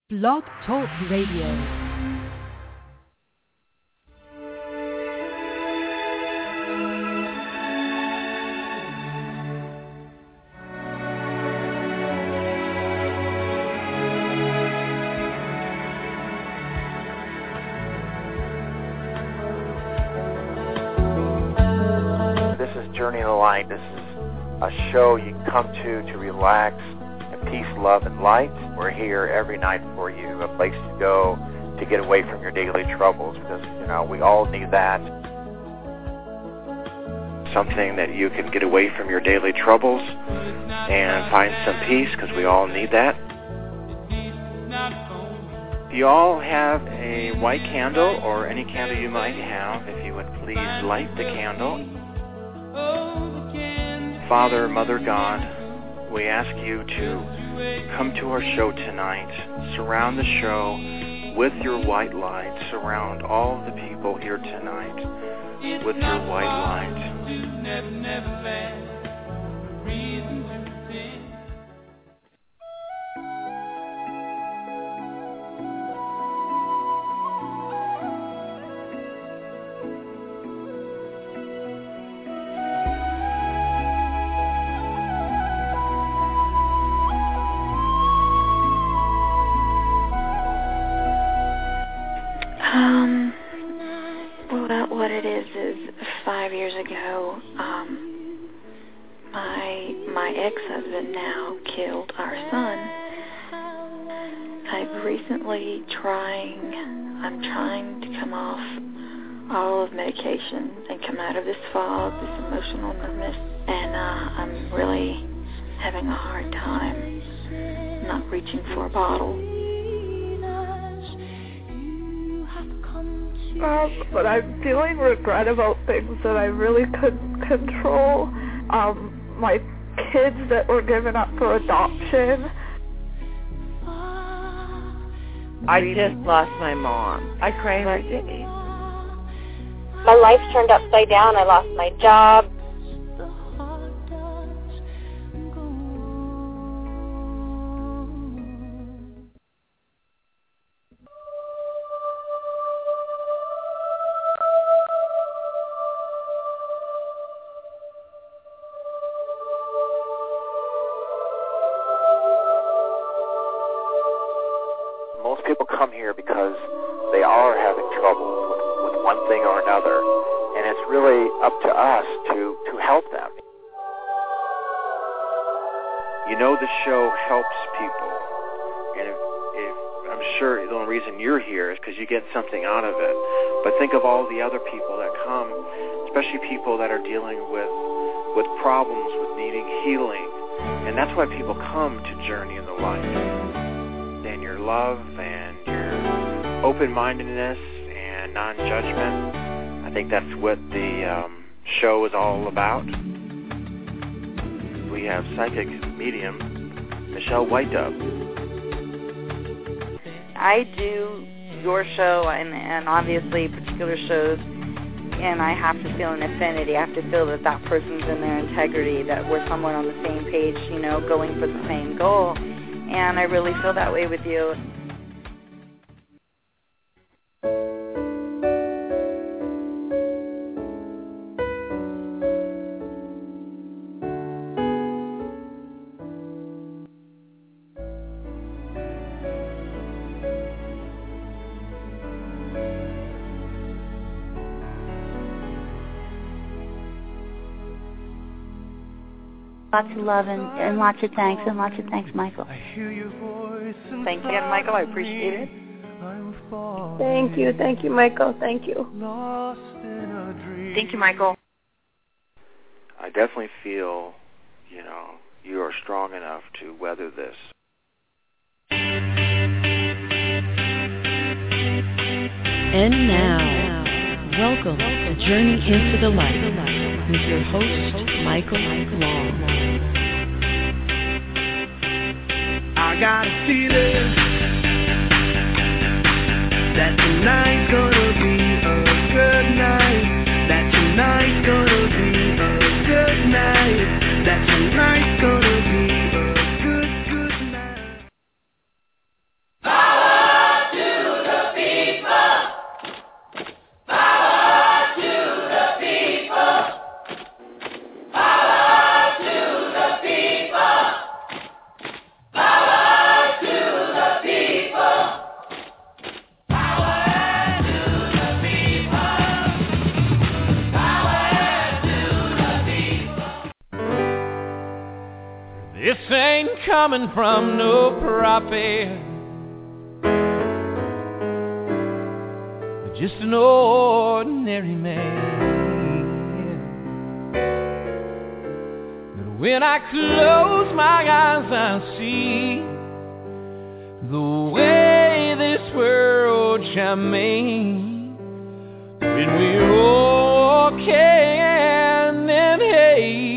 Blog Talk Radio. This is Journey in the Light. This is a show you can come to relax in peace, love, and light. We're here every night for you, a place to go to get away from your daily troubles, because, we all need that. Something that you can get away from your daily troubles and find some peace, because we all need that. If you all have a white candle or any candle you might have, if you would please light the candle. Father, Mother God, we ask you to come to our show tonight. Surround the show with your white light. Surround all the people here tonight with your white light. Well, what it is 5 years ago, my ex-husband now killed our son. I'm trying to come off all of medication and come out of this fog, this emotional numbness, and I'm really having a hard time not reaching for a bottle. But I'm feeling regret about things that I really couldn't control. My kids that were given up for adoption. I just lost my mom. I cry every day. My life turned upside down. I lost my job. Most people come here because they are having trouble with one thing or another, and it's really up to us to help them. The show helps people, and if I'm sure the only reason you're here is because you get something out of it. But think of all the other people that come, especially people that are dealing with problems, with needing healing, and that's why people come to Journey in the Light. And your love and your open-mindedness and non-judgment. I think that's what the show is all about. We have psychic medium Michelle Whitedove. I do your show and obviously particular shows, and I have to feel an affinity. I have to feel that person's in their integrity, that we're somewhere on the same page, going for the same goal. And I really feel that way with you. Lots of love and lots of thanks, Michael. Thank you again, Michael. I appreciate it. Thank you, Michael. Thank you. Thank you, Michael. I definitely feel, you are strong enough to weather this. And now, welcome to Journey into the Light with your host, Michael Long. I got a feeling that tonight's gonna be a good night. That tonight's gonna be a good night. That tonight's gonna be a good night. coming from no prophet, just an ordinary man. But when I close my eyes, I see the way this world shall make when we're all can and hate.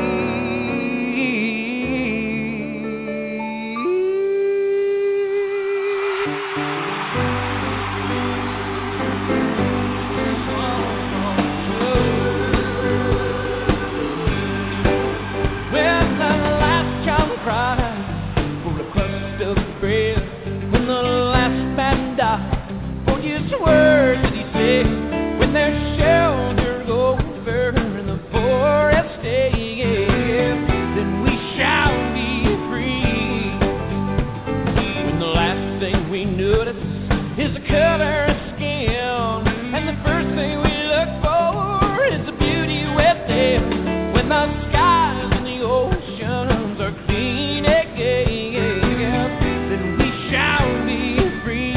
Words that he said when their shelter over and the forest stays, then we shall be free. When the last thing we notice is the color of skin, and the first thing we look for is the beauty within. When the skies and the oceans are clean again, then we shall be free.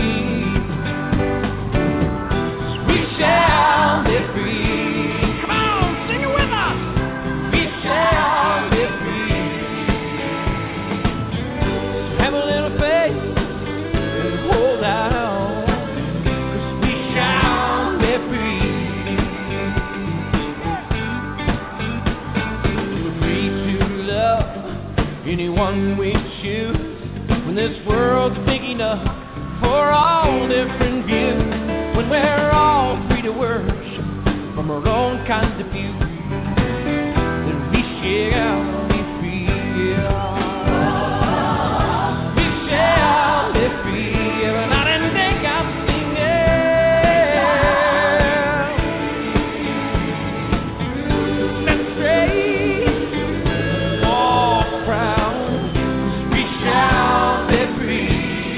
Shall be free. Come on, sing it with us. We shall be free. Have a little faith and hold out, 'cause we shall be free. We're free to love anyone we choose. When this world's big enough for all different views, when we're all free to worship from our own kind of view, then we shall be free. We shall be free. Every night and day I'm singing. Set straight, walk proud, 'cause we shall be free.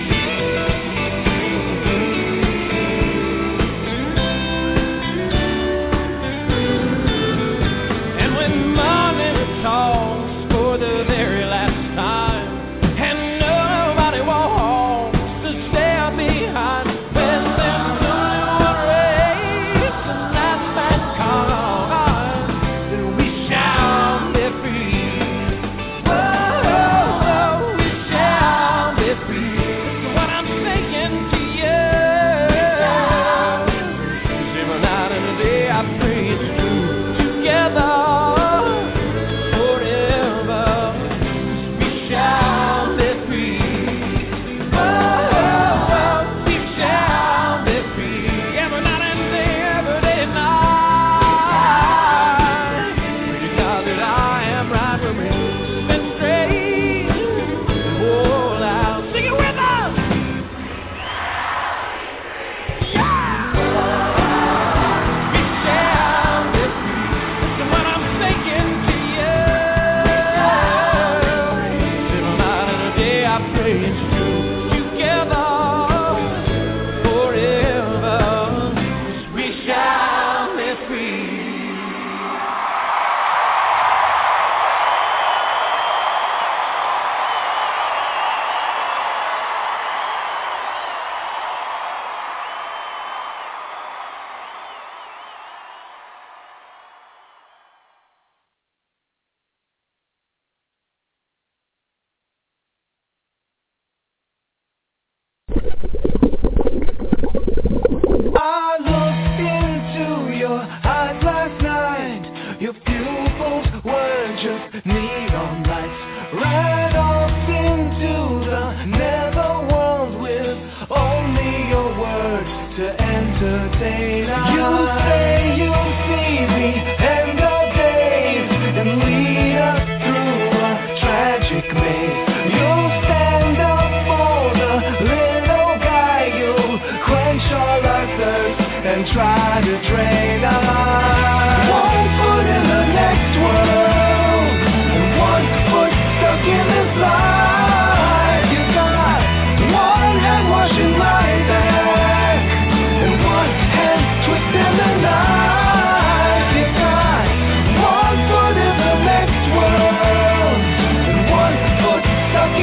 For the very last time, and nobody wants to stay behind. When there's only one race, and that's mankind, then we shall be free. Oh, we shall be free. That's what I'm saying to you. 'Cause every night and day I pray it's true. Together. I looked into your eyes last night. Your pupils were just neon lights. Right off into the netherworld with only your words to entertain us. You say you'll see the end of days and lead us through a tragic maze. You'll stand up for the little guy. You'll quench all our thirst and try to train us. One foot in the next world, and one foot stuck in this life. You got one hand washing my back, and one hand twisting the knife. You got one foot in the next world, and one foot stuck in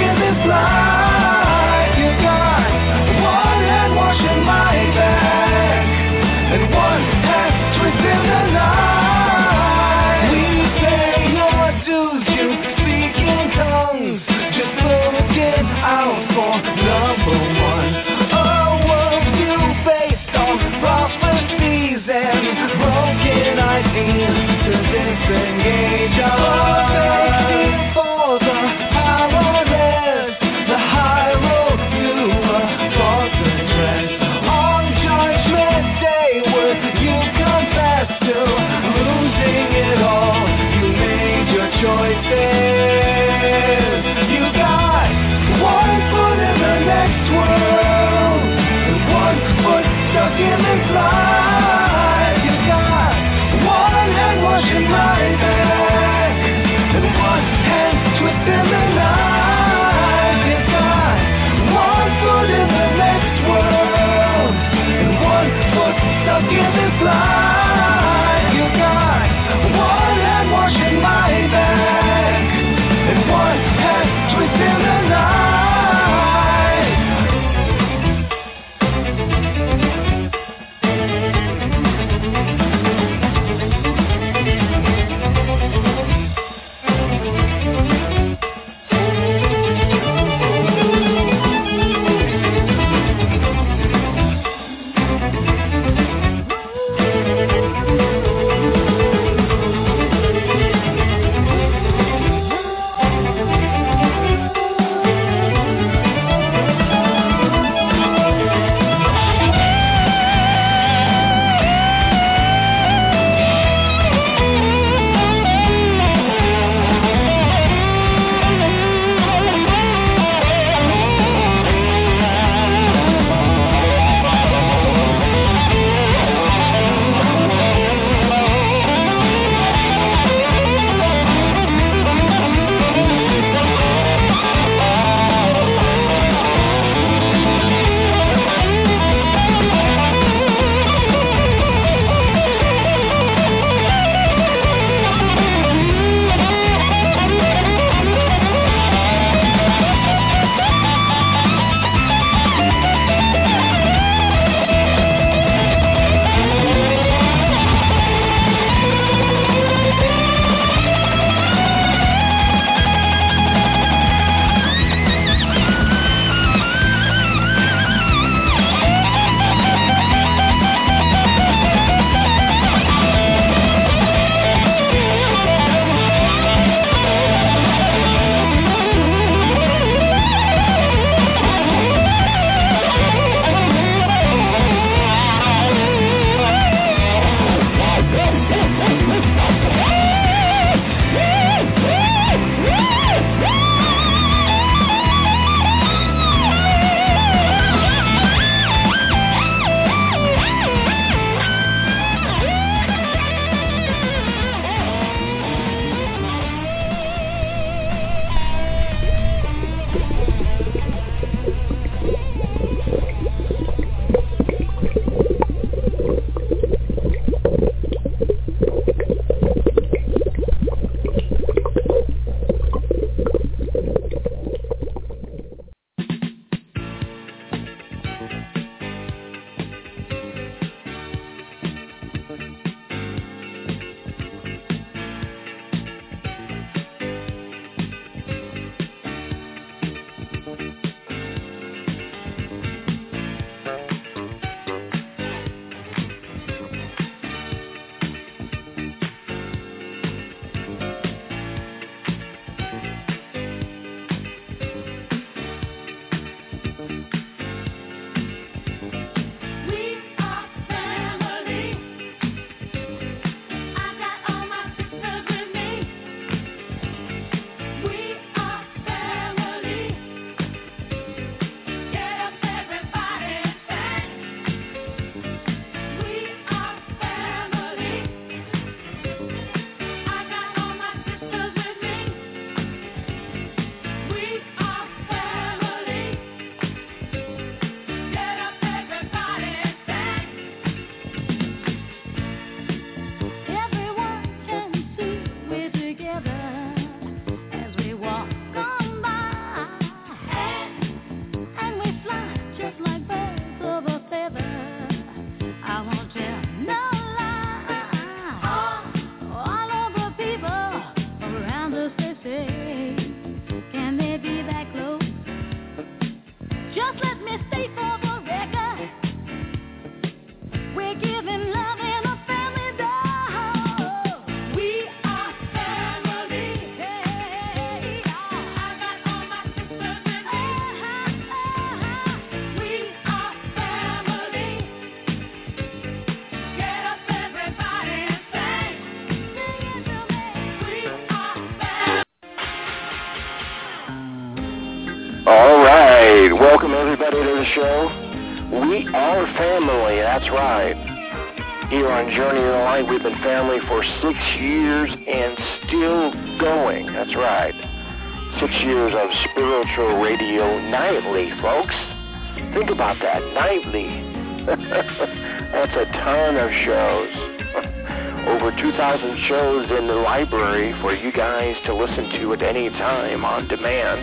Welcome everybody to the show. We are family, that's right. Here on Journey in the Light, we've been family for 6 years and still going, that's right. 6 years of spiritual radio nightly, folks. Think about that, nightly. That's a ton of shows. Over 2,000 shows in the library for you guys to listen to at any time on demand,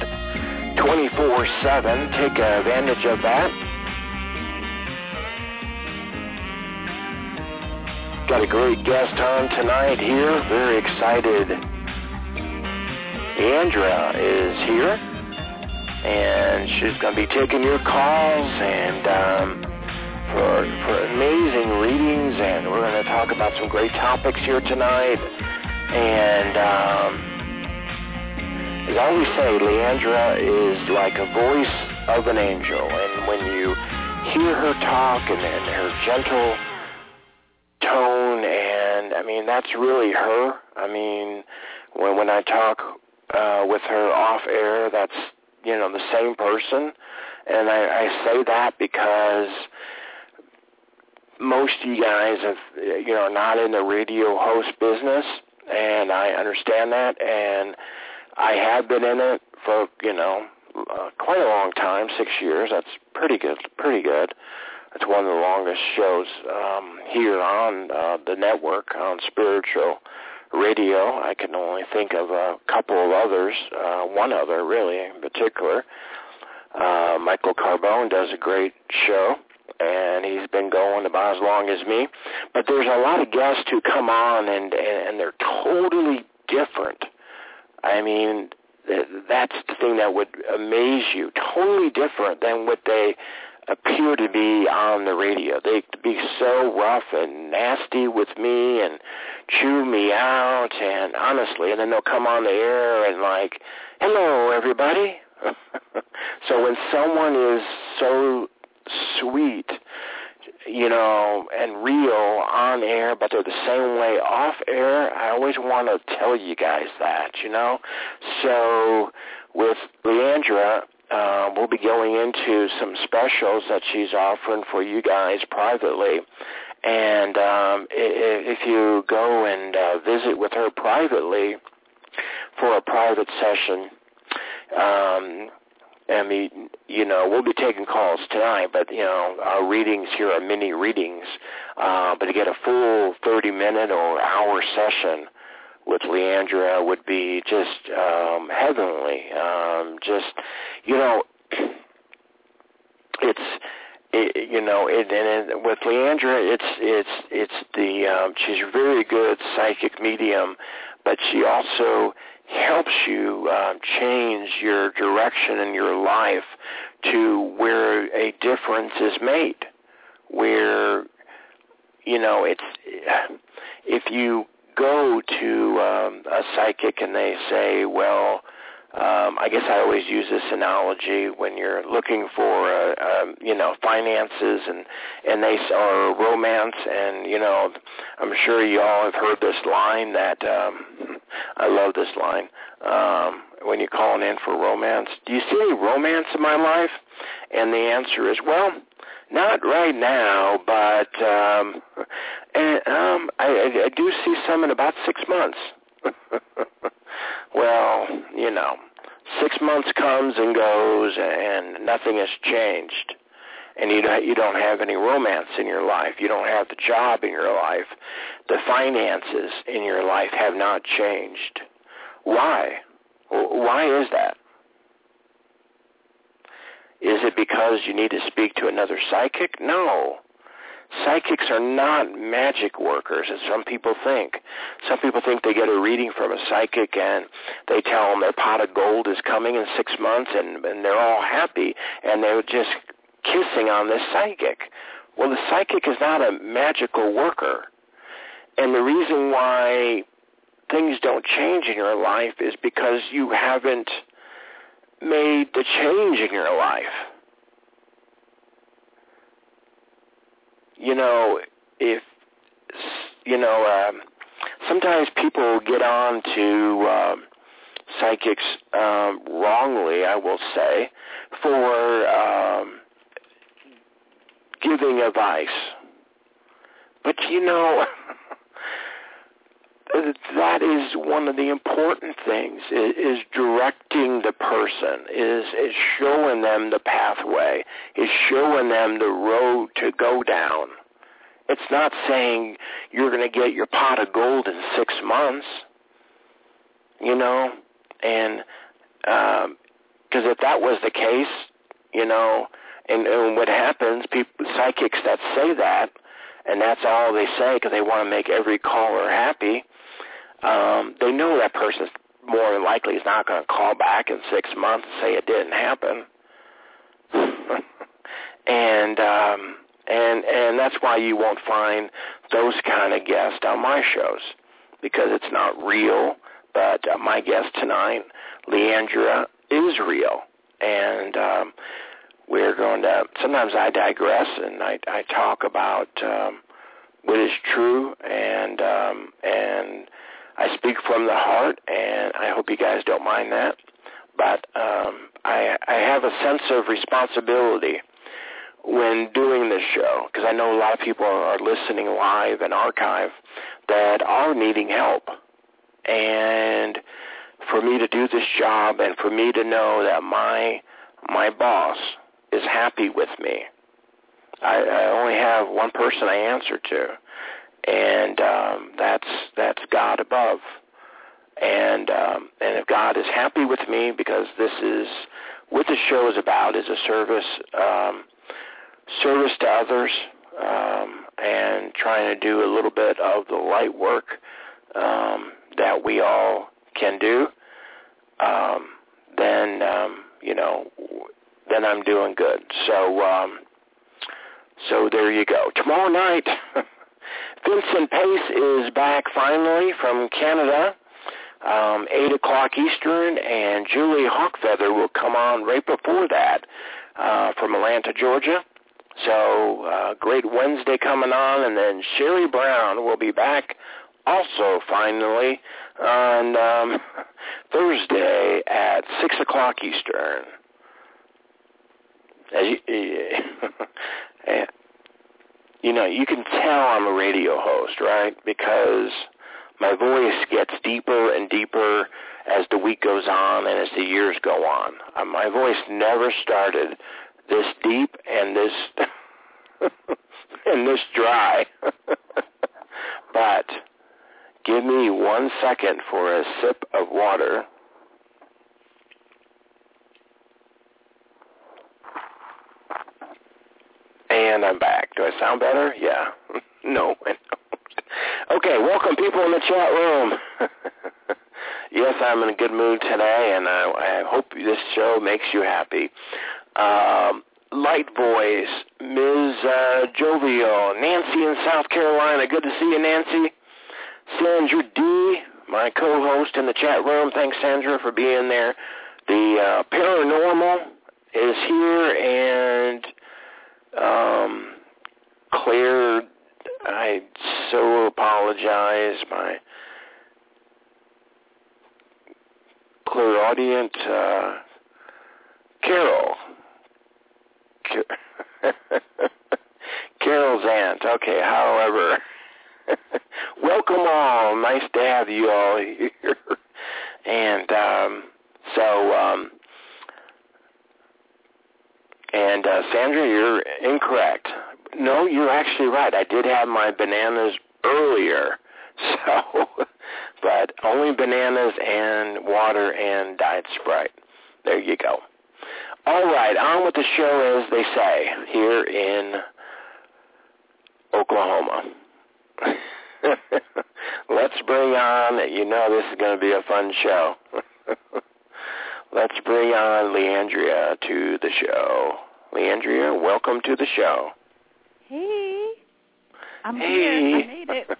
24/7. Take advantage of that. Got a great guest on tonight here. Very excited. Leandra is here, and she's going to be taking your calls and for amazing readings, and we're going to talk about some great topics here tonight. And as I always say, Leandra is like a voice of an angel, and when you hear her talk and her gentle tone, and I mean, that's really her. I mean, when I talk with her off air, that's, you know, the same person. And I say that because most of you guys are not in the radio host business, and I understand that, and I have been in it for, quite a long time, 6 years. That's pretty good. It's one of the longest shows here on the network, on spiritual radio. I can only think of a couple of others, one other really in particular. Michael Carbone does a great show, and he's been going about as long as me. But there's a lot of guests who come on, and they're totally different. I mean, that's the thing that would amaze you. Totally different than what they appear to be on the radio. They could be so rough and nasty with me and chew me out, and honestly, and then they'll come on the air and like, hello, everybody. So when someone is so sweet, and real on air, but they're the same way off air, I always want to tell you guys that, So with Leandra, we'll be going into some specials that she's offering for you guys privately. And if you go and visit with her privately for a private session, we'll be taking calls tonight, but, our readings here are mini readings. But to get a full 30-minute or hour session with Leandra would be just heavenly. With Leandra, she's a very good psychic medium, but she also helps you change your direction in your life to where a difference is made, where, if you go to a psychic and they say, well, I guess I always use this analogy when you're looking for, finances and they or romance, and, I'm sure you all have heard this line that, I love this line, when you're calling in for romance. Do you see any romance in my life? And the answer is, well, not right now, but I do see some in about 6 months. Well, 6 months comes and goes, and nothing has changed. And you don't have any romance in your life. You don't have the job in your life. The finances in your life have not changed. Why? Why is that? Is it because you need to speak to another psychic? No. Psychics are not magic workers, as some people think. Some people think they get a reading from a psychic and they tell them their pot of gold is coming in 6 months, and they're all happy, and they're just kissing on this psychic. Well, the psychic is not a magical worker. And the reason why things don't change in your life is because you haven't made the change in your life. Sometimes people get on to psychics wrongly, I will say, for giving advice. But, that is one of the important things, is directing the person, is showing them the pathway, is showing them the road to go down. It's not saying you're going to get your pot of gold in 6 months, and because if that was the case, and what happens, psychics that say that, and that's all they say because they want to make every caller happy, they know that person more than likely is not going to call back in 6 months and say it didn't happen. And that's why you won't find those kind of guests on my shows, because it's not real. But my guest tonight, Leandra, is real. And we're going to, sometimes I digress and I talk about what is true, and I speak from the heart, and I hope you guys don't mind that. But I have a sense of responsibility when doing this show, because I know a lot of people are listening live and archive that are needing help. And for me to do this job, and for me to know that my boss is happy with me, I only have one person I answer to, and that's God above. And if God is happy with me, because this is what the show is about, is a service to others, and trying to do a little bit of the light work that we all can do, then I'm doing good. So there you go. Tomorrow night, Vincent Pace is back finally from Canada, 8 o'clock Eastern, and Julie Hawkfeather will come on right before that from Atlanta, Georgia. So great Wednesday coming on, and then Sherry Brown will be back also finally on Thursday at 6 o'clock Eastern. You can tell I'm a radio host, right? Because my voice gets deeper and deeper as the week goes on and as the years go on. My voice never started this deep and this and this dry. But give me 1 second for a sip of water. And I'm back. Do I sound better? Yeah. No, I don't. Okay, welcome people in the chat room. Yes, I'm in a good mood today, and I hope this show makes you happy. Light Voice, Ms. Jovial, Nancy in South Carolina. Good to see you, Nancy. Sandra D., my co-host in the chat room. Thanks, Sandra, for being there. The Paranormal is here, and Claire, I so apologize. My clairaudient Carol. Carol's aunt. Okay, however, welcome all. Nice to have you all here. And Sandra, you're incorrect. No, you're actually right. I did have my bananas earlier. So, but only bananas and water and Diet Sprite. There you go. All right, on with the show, as they say, here in Oklahoma. Let's bring on, this is going to be a fun show. Let's bring on Leandria to the show. Leandria, welcome to the show. Hey. I'm here. I made it.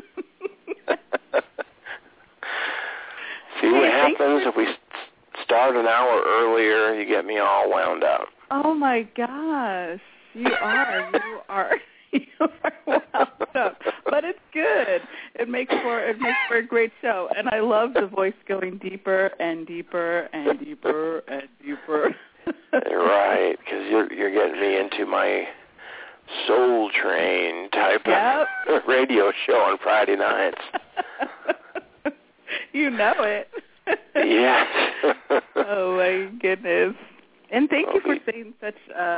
See what happens if we start an hour earlier, you get me all wound up. Oh, my gosh. You are wound up. But it's good. It makes for a great show. And I love the voice going deeper and deeper and deeper and deeper. Right, because you're getting me into my Soul Train type of radio show on Friday nights. You know it. Yes. Oh my goodness! And thank you for saying such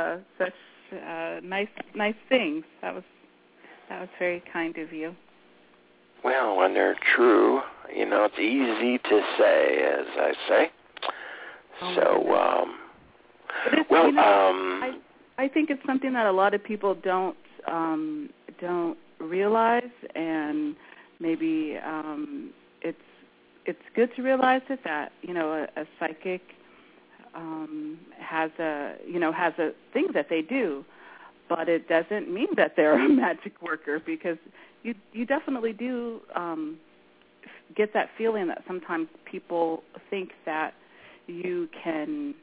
nice things. That was very kind of you. Well, when they're true, it's easy to say, as I say. I think it's something that a lot of people don't realize, and maybe it's good to realize that a psychic has a thing that they do, but it doesn't mean that they're a magic worker, because you definitely do get that feeling that sometimes people think that you can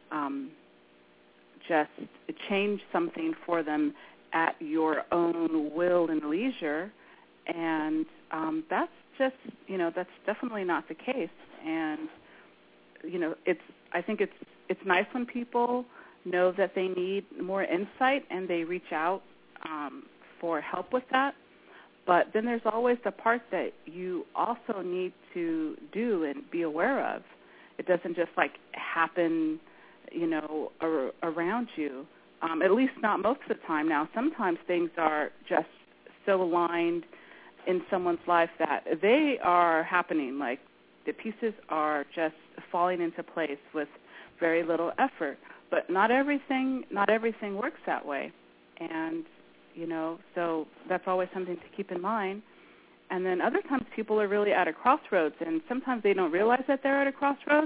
just change something for them at your own will and leisure, and that's just that's definitely not the case. And I think it's nice when people know that they need more insight and they reach out for help with that. But then there's always the part that you also need to do and be aware of. It doesn't just happen, around you. At least not most of the time. Now, sometimes things are just so aligned in someone's life that they are happening. Like the pieces are just falling into place with very little effort. But not everything works that way. And so that's always something to keep in mind. And then other times people are really at a crossroads, and sometimes they don't realize that they're at a crossroads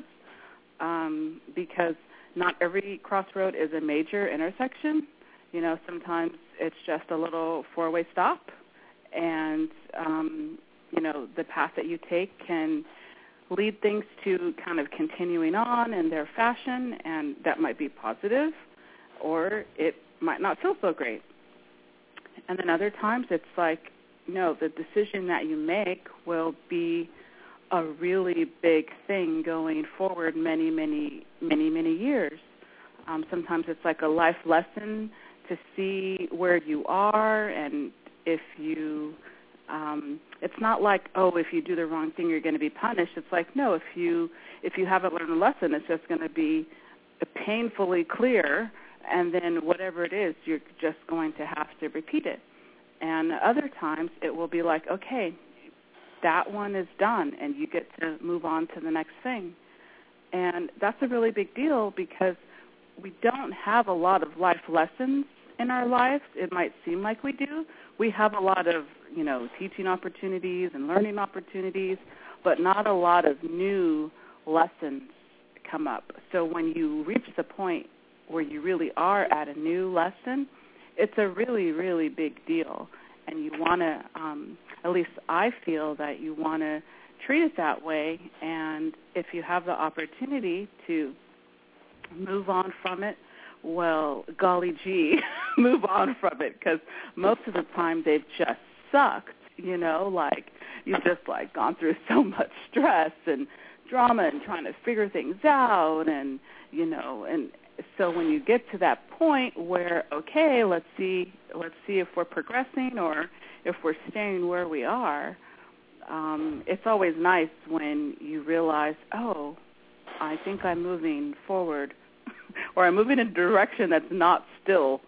because not every crossroad is a major intersection. Sometimes it's just a little four-way stop, and, the path that you take can lead things to kind of continuing on in their fashion, and that might be positive, or it might not feel so great. And then other times it's the decision that you make will be a really big thing going forward many, many, many, many years. Sometimes it's like a life lesson to see where you are, and if you, it's not like, if you do the wrong thing, you're going to be punished. It's like, no, if you haven't learned a lesson, it's just going to be painfully clear, and then whatever it is, you're just going to have to repeat it. And other times it will be like, okay, that one is done, and you get to move on to the next thing. And that's a really big deal, because we don't have a lot of life lessons in our lives. It might seem like we do. We have a lot of, teaching opportunities and learning opportunities, but not a lot of new lessons come up. So when you reach the point where you really are at a new lesson, it's a really, really big deal. And you want to, at least I feel that you want to treat it that way. And if you have the opportunity to move on from it, well, golly gee, move on from it, because most of the time they've just sucked, you've just gone through so much stress and drama and trying to figure things out, and and so when you get to that point where, okay, let's see if we're progressing or if we're staying where we are, it's always nice when you realize, I think I'm moving forward, or I'm moving in a direction that's not still,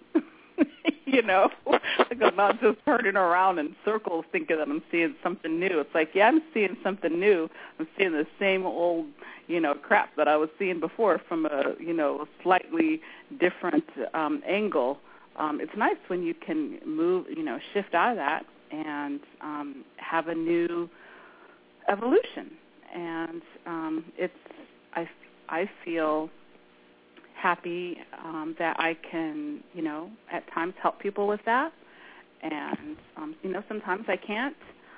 I'm not just turning around in circles thinking that I'm seeing something new. It's like, I'm seeing something new. I'm seeing the same old, crap that I was seeing before from a, slightly different angle. It's nice when you can move, shift out of that and have a new evolution. And I feel happy that I can, at times help people with that. And, sometimes I can't.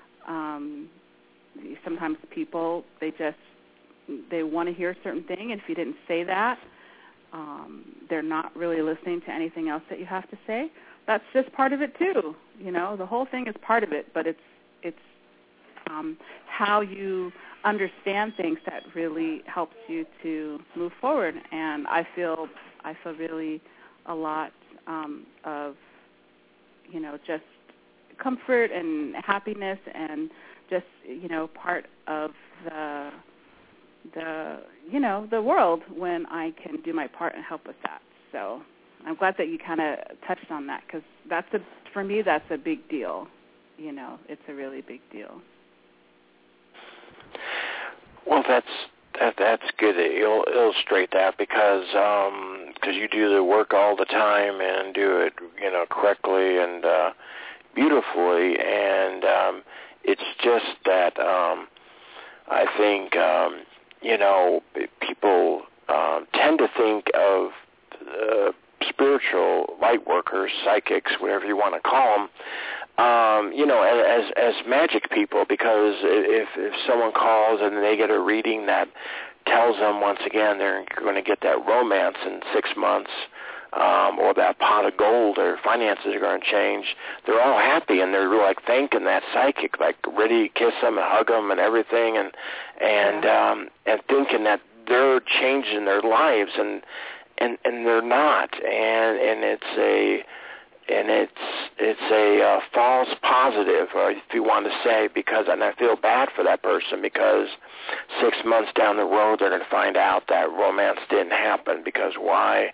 Sometimes people, they want to hear a certain thing, and if you didn't say that, they're not really listening to anything else that you have to say. That's just part of it too. The whole thing is part of it, but it's how you understand things that really helps you to move forward. And I feel really a lot of, just comfort and happiness, and just, part of the world when I can do my part and help with that. So I'm glad that you kind of touched on that, because for me, that's a big deal. It's a really big deal. Well, that's good that you'll illustrate that, because you do the work all the time and do it, correctly and beautifully, and it's just that I think people tend to think of spiritual light workers, psychics, whatever you want to call them, as magic people, because if someone calls and they get a reading that tells them once again they're going to get that romance in 6 months, or that pot of gold, their finances are going to change, they're all happy, and they're like thanking that psychic, like ready to kiss them and hug them and everything, and thinking that they're changing their lives, and they're not, and it's a false positive, or if you want to say, and I feel bad for that person, because 6 months down the road they're going to find out that romance didn't happen. Because why?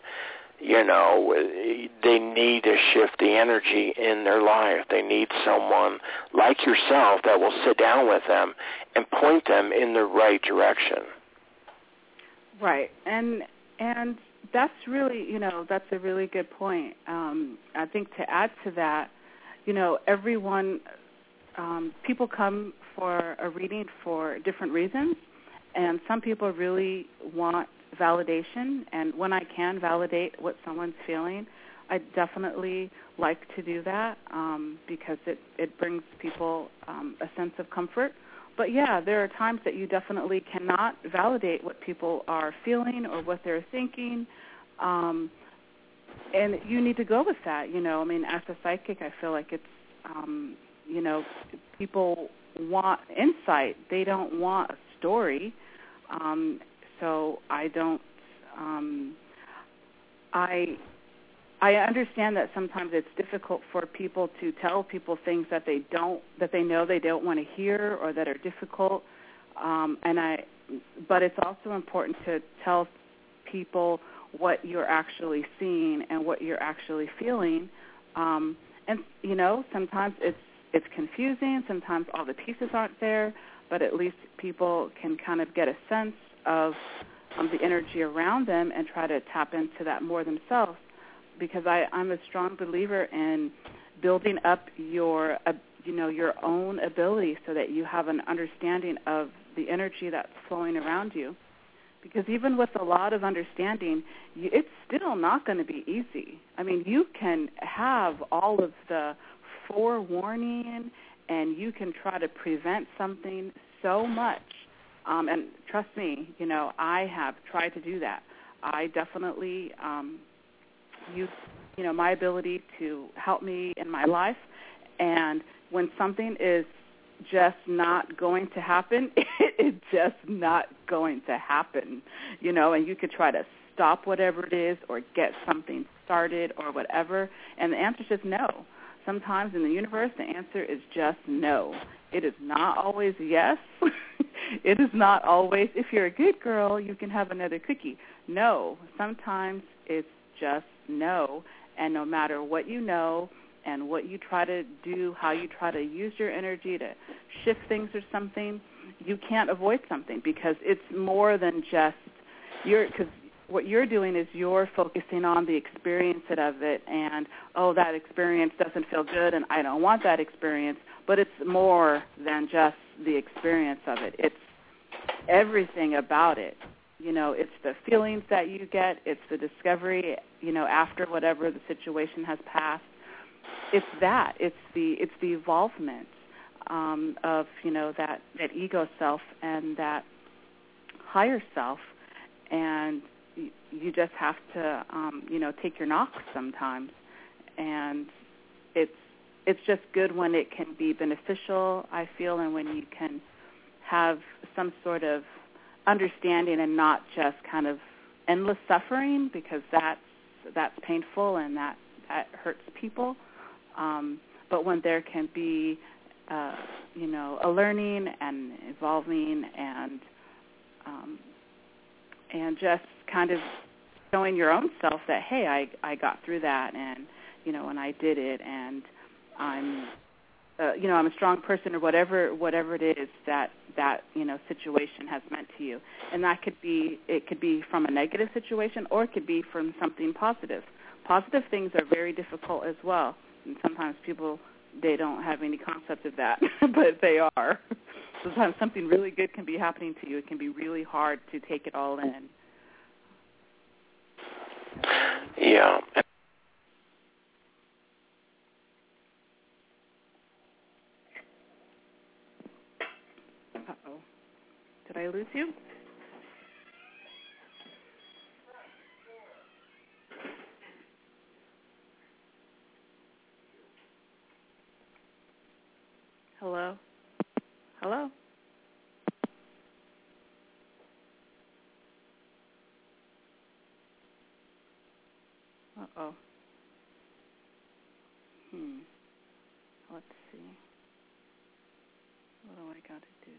They need to shift the energy in their life. They need someone like yourself that will sit down with them and point them in the right direction. Right, and that's really, that's a really good point. I think to add to that, everyone, people come for a reading for different reasons, and some people really want validation, and when I can validate what someone's feeling, I definitely like to do that, because it brings people a sense of comfort. But yeah, there are times that you definitely cannot validate what people are feeling or what they're thinking, and you need to go with that. As a psychic, I feel like it's, people want insight. They don't want a story. So I don't, I understand that sometimes it's difficult for people to tell people things that they know they don't want to hear, or that are difficult. But it's also important to tell people what you're actually seeing and what you're actually feeling. And sometimes it's confusing. Sometimes all the pieces aren't there, but at least people can kind of get a sense of the energy around them and try to tap into that more themselves. Because I'm a strong believer in building up your own ability, so that you have an understanding of the energy that's flowing around you. Because even with a lot of understanding, it's still not going to be easy. You can have all of the forewarning, and you can try to prevent something so much. And trust me, I have tried to do that. I definitely use, my ability to help me in my life. And when something is just not going to happen, it's just not going to happen, and you could try to stop whatever it is or get something started or whatever, and the answer is just no. Sometimes in the universe, the answer is just no. It is not always yes. It is not always, if you're a good girl, you can have another cookie. No, sometimes it's just no, and no matter what you know and what you try to do, how you try to use your energy to shift things or something, you can't avoid something, because it's more than just because what you're doing is you're focusing on the experience of it, and, that experience doesn't feel good and I don't want that experience, but it's more than just the experience of it. It's everything about it. It's the feelings that you get. It's the discovery, after whatever the situation has passed. It's that. It's the evolvement of, that ego self and that higher self. And you just have to, take your knocks sometimes. And it's just good when it can be beneficial, I feel, and when you can have some sort of understanding and not just kind of endless suffering, because that's painful and that hurts people. But when there can be, a learning and evolving and just kind of showing your own self that, hey, I got through that, and and I did it, and I'm I'm a strong person, or whatever it is that situation has meant to you. And it could be from a negative situation, or it could be from something positive. Positive things are very difficult as well, and sometimes people, they don't have any concept of that, but they are. Sometimes something really good can be happening to you. It can be really hard to take it all in. Yeah. Uh-oh. Did I lose you? Hello? Hello? Uh-oh. Let's see. What do I got to do?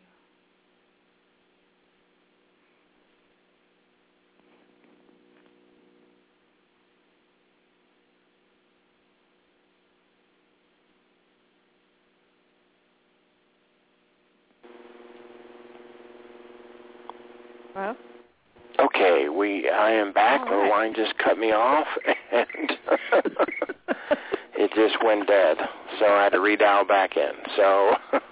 Hello? Okay, I am back. All The right. line just cut me off, and it just went dead. So I had to redial back in. So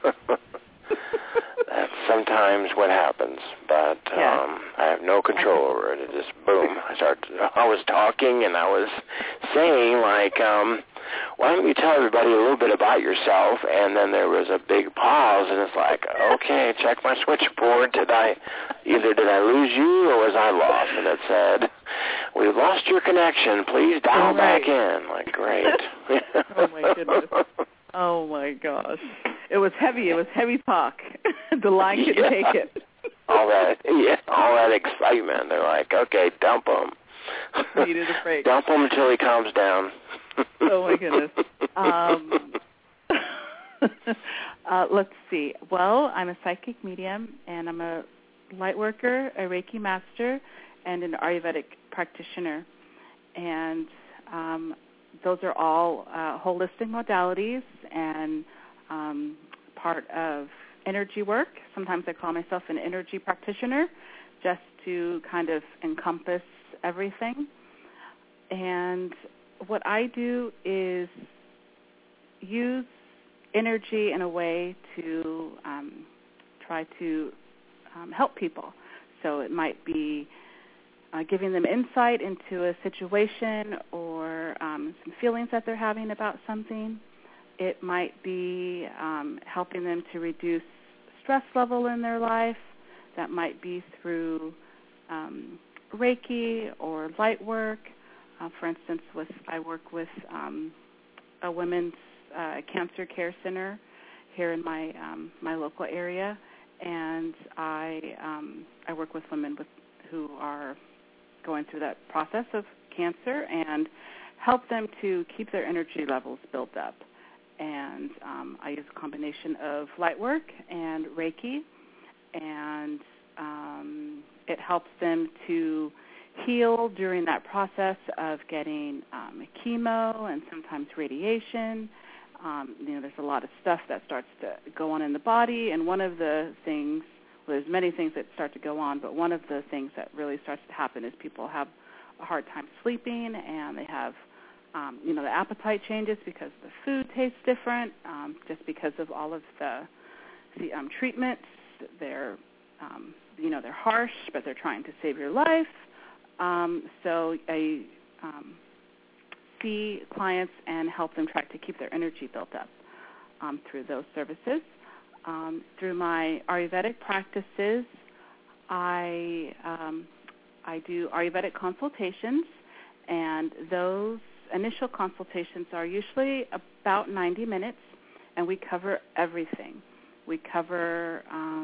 that's sometimes what happens, but I have no control over it. It just boom. I was talking, and I was saying, like, why don't you tell everybody a little bit about yourself? And then there was a big pause, and it's like, okay, check my switchboard. Did I lose you, or was I lost? And it said, we've lost your connection. Please dial back in. Like, great. Oh, my goodness. Oh, my gosh. It was heavy. It was heavy talk. The line couldn't take it. all that excitement. They're like, okay, dump him. Needed a break. Dump him until he calms down. Oh, my goodness. Let's see. Well, I'm a psychic medium, and I'm a light worker, a Reiki master, and an Ayurvedic practitioner. And those are all holistic modalities and part of energy work. Sometimes I call myself an energy practitioner, just to kind of encompass everything. And what I do is use energy in a way to try to help people. So it might be giving them insight into a situation or some feelings that they're having about something. It might be helping them to reduce stress level in their life. That might be through Reiki or light work. For instance, I work with a women's cancer care center here in my local area, and I work with women who are going through that process of cancer and help them to keep their energy levels built up. And I use a combination of light work and Reiki, and it helps them to heal during that process of getting chemo and sometimes radiation. There's a lot of stuff that starts to go on in the body, and one of the things, well, there's many things that start to go on, but one of the things that really starts to happen is people have a hard time sleeping, and they have, the appetite changes because the food tastes different, just because of all of the treatments. They're, they're harsh, but they're trying to save your life. So I see clients and help them try to keep their energy built up through those services. Through my Ayurvedic practices, I do Ayurvedic consultations, and those initial consultations are usually about 90 minutes, and we cover everything. We cover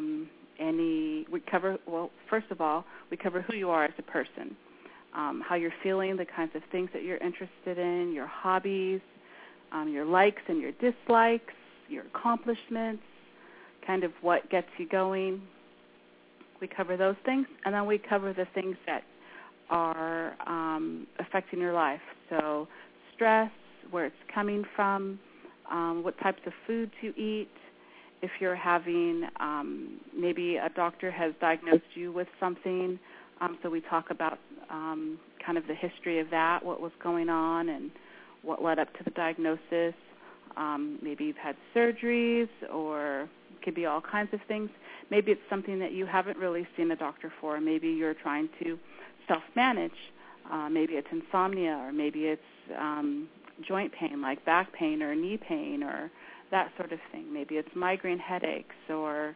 first of all, we cover who you are as a person, how you're feeling, the kinds of things that you're interested in, your hobbies, your likes and your dislikes, your accomplishments, kind of what gets you going. We cover those things, and then we cover the things that are affecting your life. So stress, where it's coming from, what types of foods you eat. If you're having, maybe a doctor has diagnosed you with something, so we talk about kind of the history of that, what was going on and what led up to the diagnosis. Maybe you've had surgeries, or it could be all kinds of things. Maybe it's something that you haven't really seen a doctor for. Maybe you're trying to self-manage. Maybe it's insomnia, or maybe it's joint pain like back pain or knee pain or that sort of thing. Maybe it's migraine headaches or,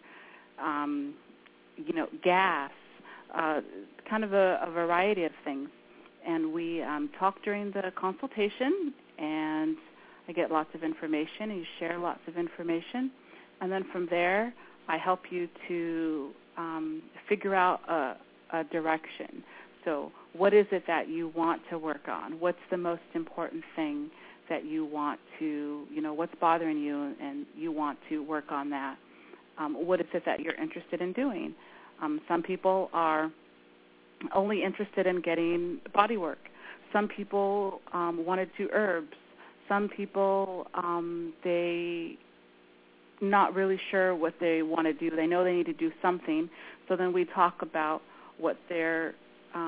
gas, kind of a variety of things. And we talk during the consultation, and I get lots of information, and you share lots of information. And then from there, I help you to figure out a direction. So what is it that you want to work on? What's the most important thing that you want to, what's bothering you, and you want to work on that? What is it that you're interested in doing? Some people are only interested in getting body work. Some people want to do herbs. Some people, they not really sure what they want to do. They know they need to do something. So then we talk about what their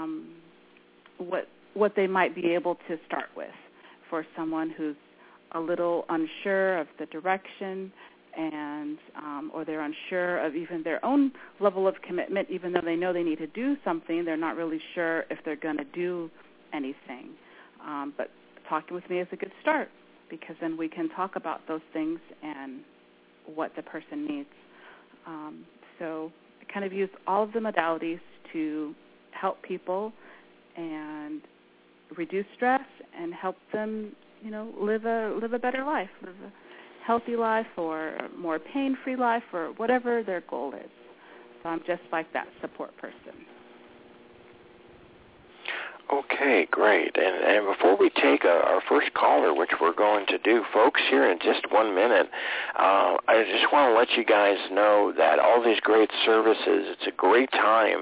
what they might be able to start with for someone who's a little unsure of the direction, and or they're unsure of even their own level of commitment. Even though they know they need to do something, they're not really sure if they're going to do anything. But talking with me is a good start, because then we can talk about those things and what the person needs. So I kind of use all of the modalities to help people and reduce stress and help them, live a better life, live a healthy life, or a more pain-free life, or whatever their goal is. So I'm just like that support person. Okay, great. And before we take our first caller, which we're going to do, folks, here in just 1 minute, I just want to let you guys know that all these great services, it's a great time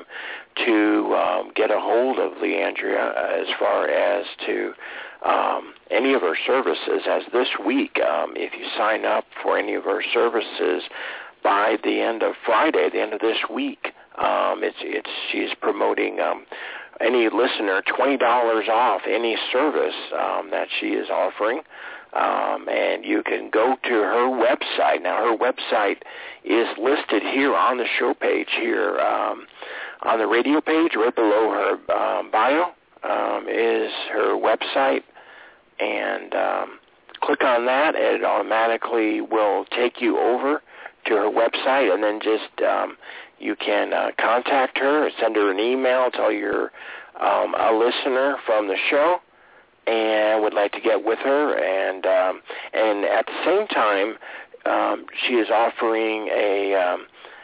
to get a hold of Leandria as far as to any of her services. As this week, if you sign up for any of her services by the end of Friday, the end of this week, she's promoting any listener $20 off any service that she is offering. And you can go to her website. Now, her website is listed here on the show page here. On the radio page, right below her bio, is her website. And click on that, and it automatically will take you over to her website, and then just you can contact her, send her an email, tell you're a listener from the show and would like to get with her. And at the same time, she is offering a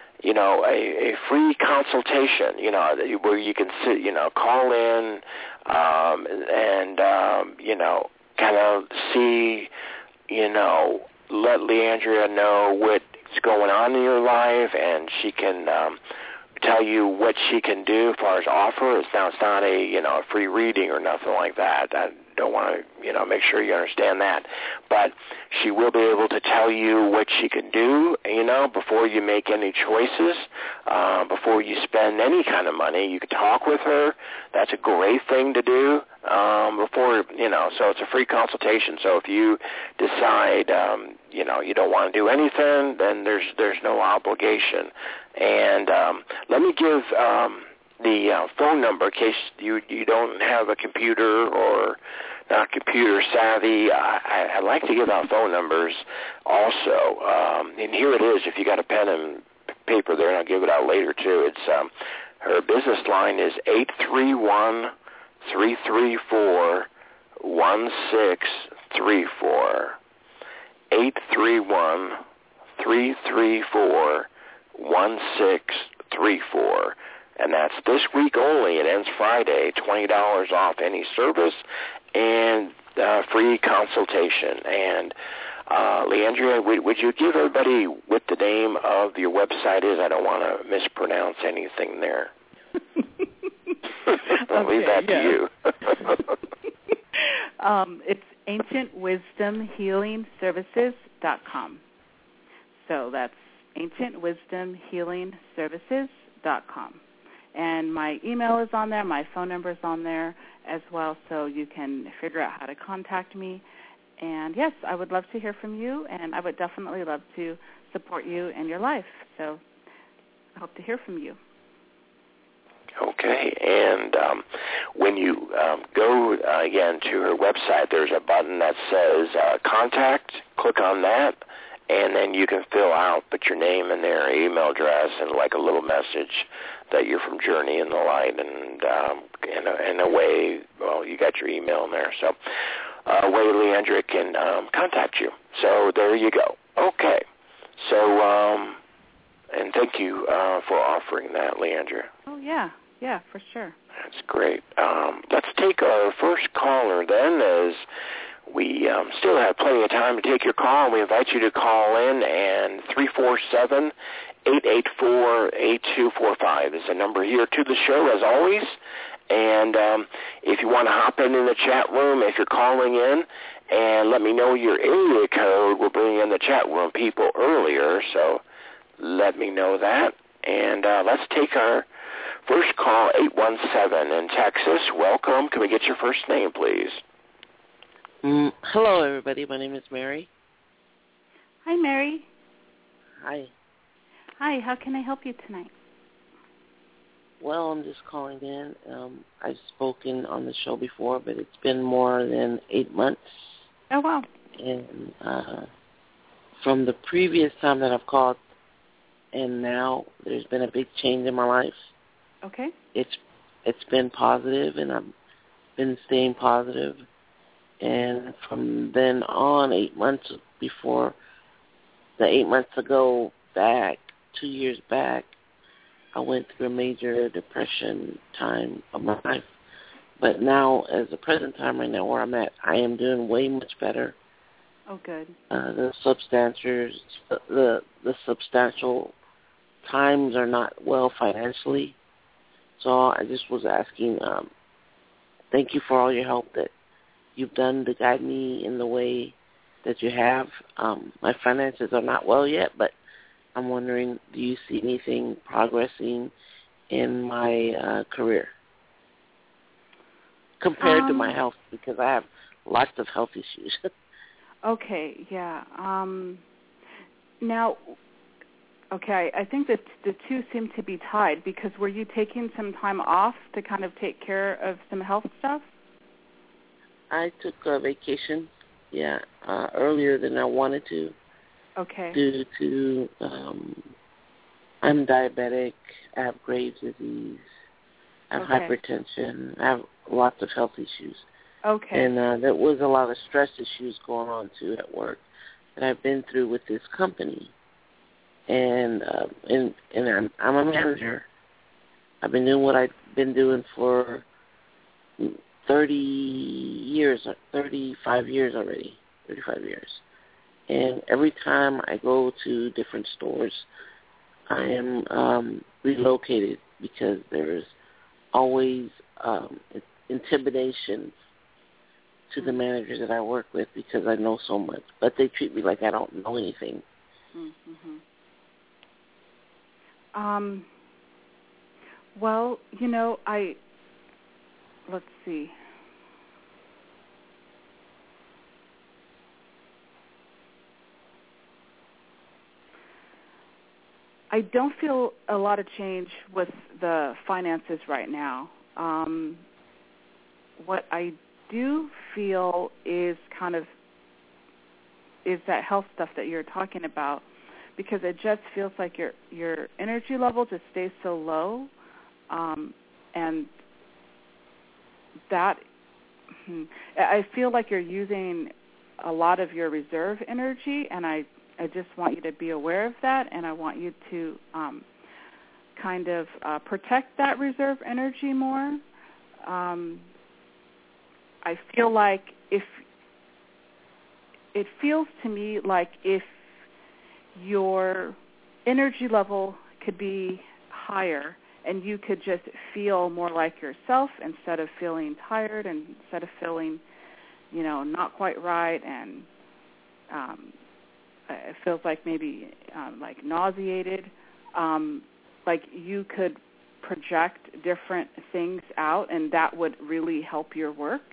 free consultation, where you can sit, call in and kind of see, let Leandria know what's going on in your life, and she can tell you what she can do as far as offer. It's not a free reading or nothing like that. I don't want to, make sure you understand that. But she will be able to tell you what she can do, before you make any choices, before you spend any kind of money. You can talk with her. That's a great thing to do before, so it's a free consultation. So if you decide, you don't want to do anything, then there's no obligation. And let me give the phone number in case you don't have a computer or not computer savvy. I like to give out phone numbers also. And here it is, if you got a pen and paper there, and I'll give it out later too. It's her business line is 831-334-1414. 831-1634. 831-334-1634. And that's this week only. It ends Friday. $20 off any service and free consultation. And Leandria, would you give everybody what the name of your website is? I don't want to mispronounce anything there. I'll leave that to you. It's AncientWisdomHealingServices.com. So that's AncientWisdomHealingServices.com. And my email is on there. My phone number is on there as well, so you can figure out how to contact me. And, yes, I would love to hear from you, and I would definitely love to support you in your life. So I hope to hear from you. Okay, and when you go, again, to her website, there's a button that says Contact. Click on that, and then you can fill out, put your name in there, email address, and like a little message that you're from Journey in the Light, and in a way, well, you got your email in there. So way Leandria can contact you. So there you go. Okay. So, and thank you for offering that, Leandria. Oh, yeah, for sure. That's great. Let's take our first caller then, as we still have plenty of time to take your call. We invite you to call in, and 347-884-8245 is the number here to the show, as always. And if you want to hop in the chat room, if you're calling in, and let me know your area code, we'll bring in the chat room people earlier, so let me know that. And let's take our first call, 817 in Texas. Welcome. Can we get your first name, please? Hello, everybody. My name is Mary. Hi, Mary. Hi. Hi. How can I help you tonight? Well, I'm just calling in. I've spoken on the show before, but it's been more than 8 months. Oh, wow. And from the previous time that I've called and now, there's been a big change in my life. Okay. It's been positive, and I've been staying positive. And from then on, 8 months before, 8 months ago back, 2 years back, I went through a major depression time of my life. But now, as the present time right now where I'm at, I am doing way much better. Oh, good. The substantial times are not well financially. So I just was asking, thank you for all your help that you've done to guide me in the way that you have. My finances are not well yet, but I'm wondering, do you see anything progressing in my career compared to my health? Because I have lots of health issues. Okay, yeah. Now, okay, I think that the two seem to be tied, because were you taking some time off to kind of take care of some health stuff? I took a vacation, earlier than I wanted to. Okay. Due to, I'm diabetic, I have Graves' disease, I have hypertension, I have lots of health issues. Okay. And there was a lot of stress issues going on, too, at work that I've been through with this company. And I'm a manager. I've been doing what I've been doing for 35 years already, 35 years. And every time I go to different stores, I am relocated because there's always intimidation to the managers that I work with because I know so much. But they treat me like I don't know anything. Mm-hmm. Well, let's see. I don't feel a lot of change with the finances right now. What I do feel is that health stuff that you're talking about, because it just feels like your energy level just stays so low, and that I feel like you're using a lot of your reserve energy, and I just want you to be aware of that, and I want you to kind of protect that reserve energy more. I feel like it feels to me like if your energy level could be higher and you could just feel more like yourself instead of feeling tired and instead of feeling, not quite right, and it feels like maybe like nauseated, like you could project different things out, and that would really help your work.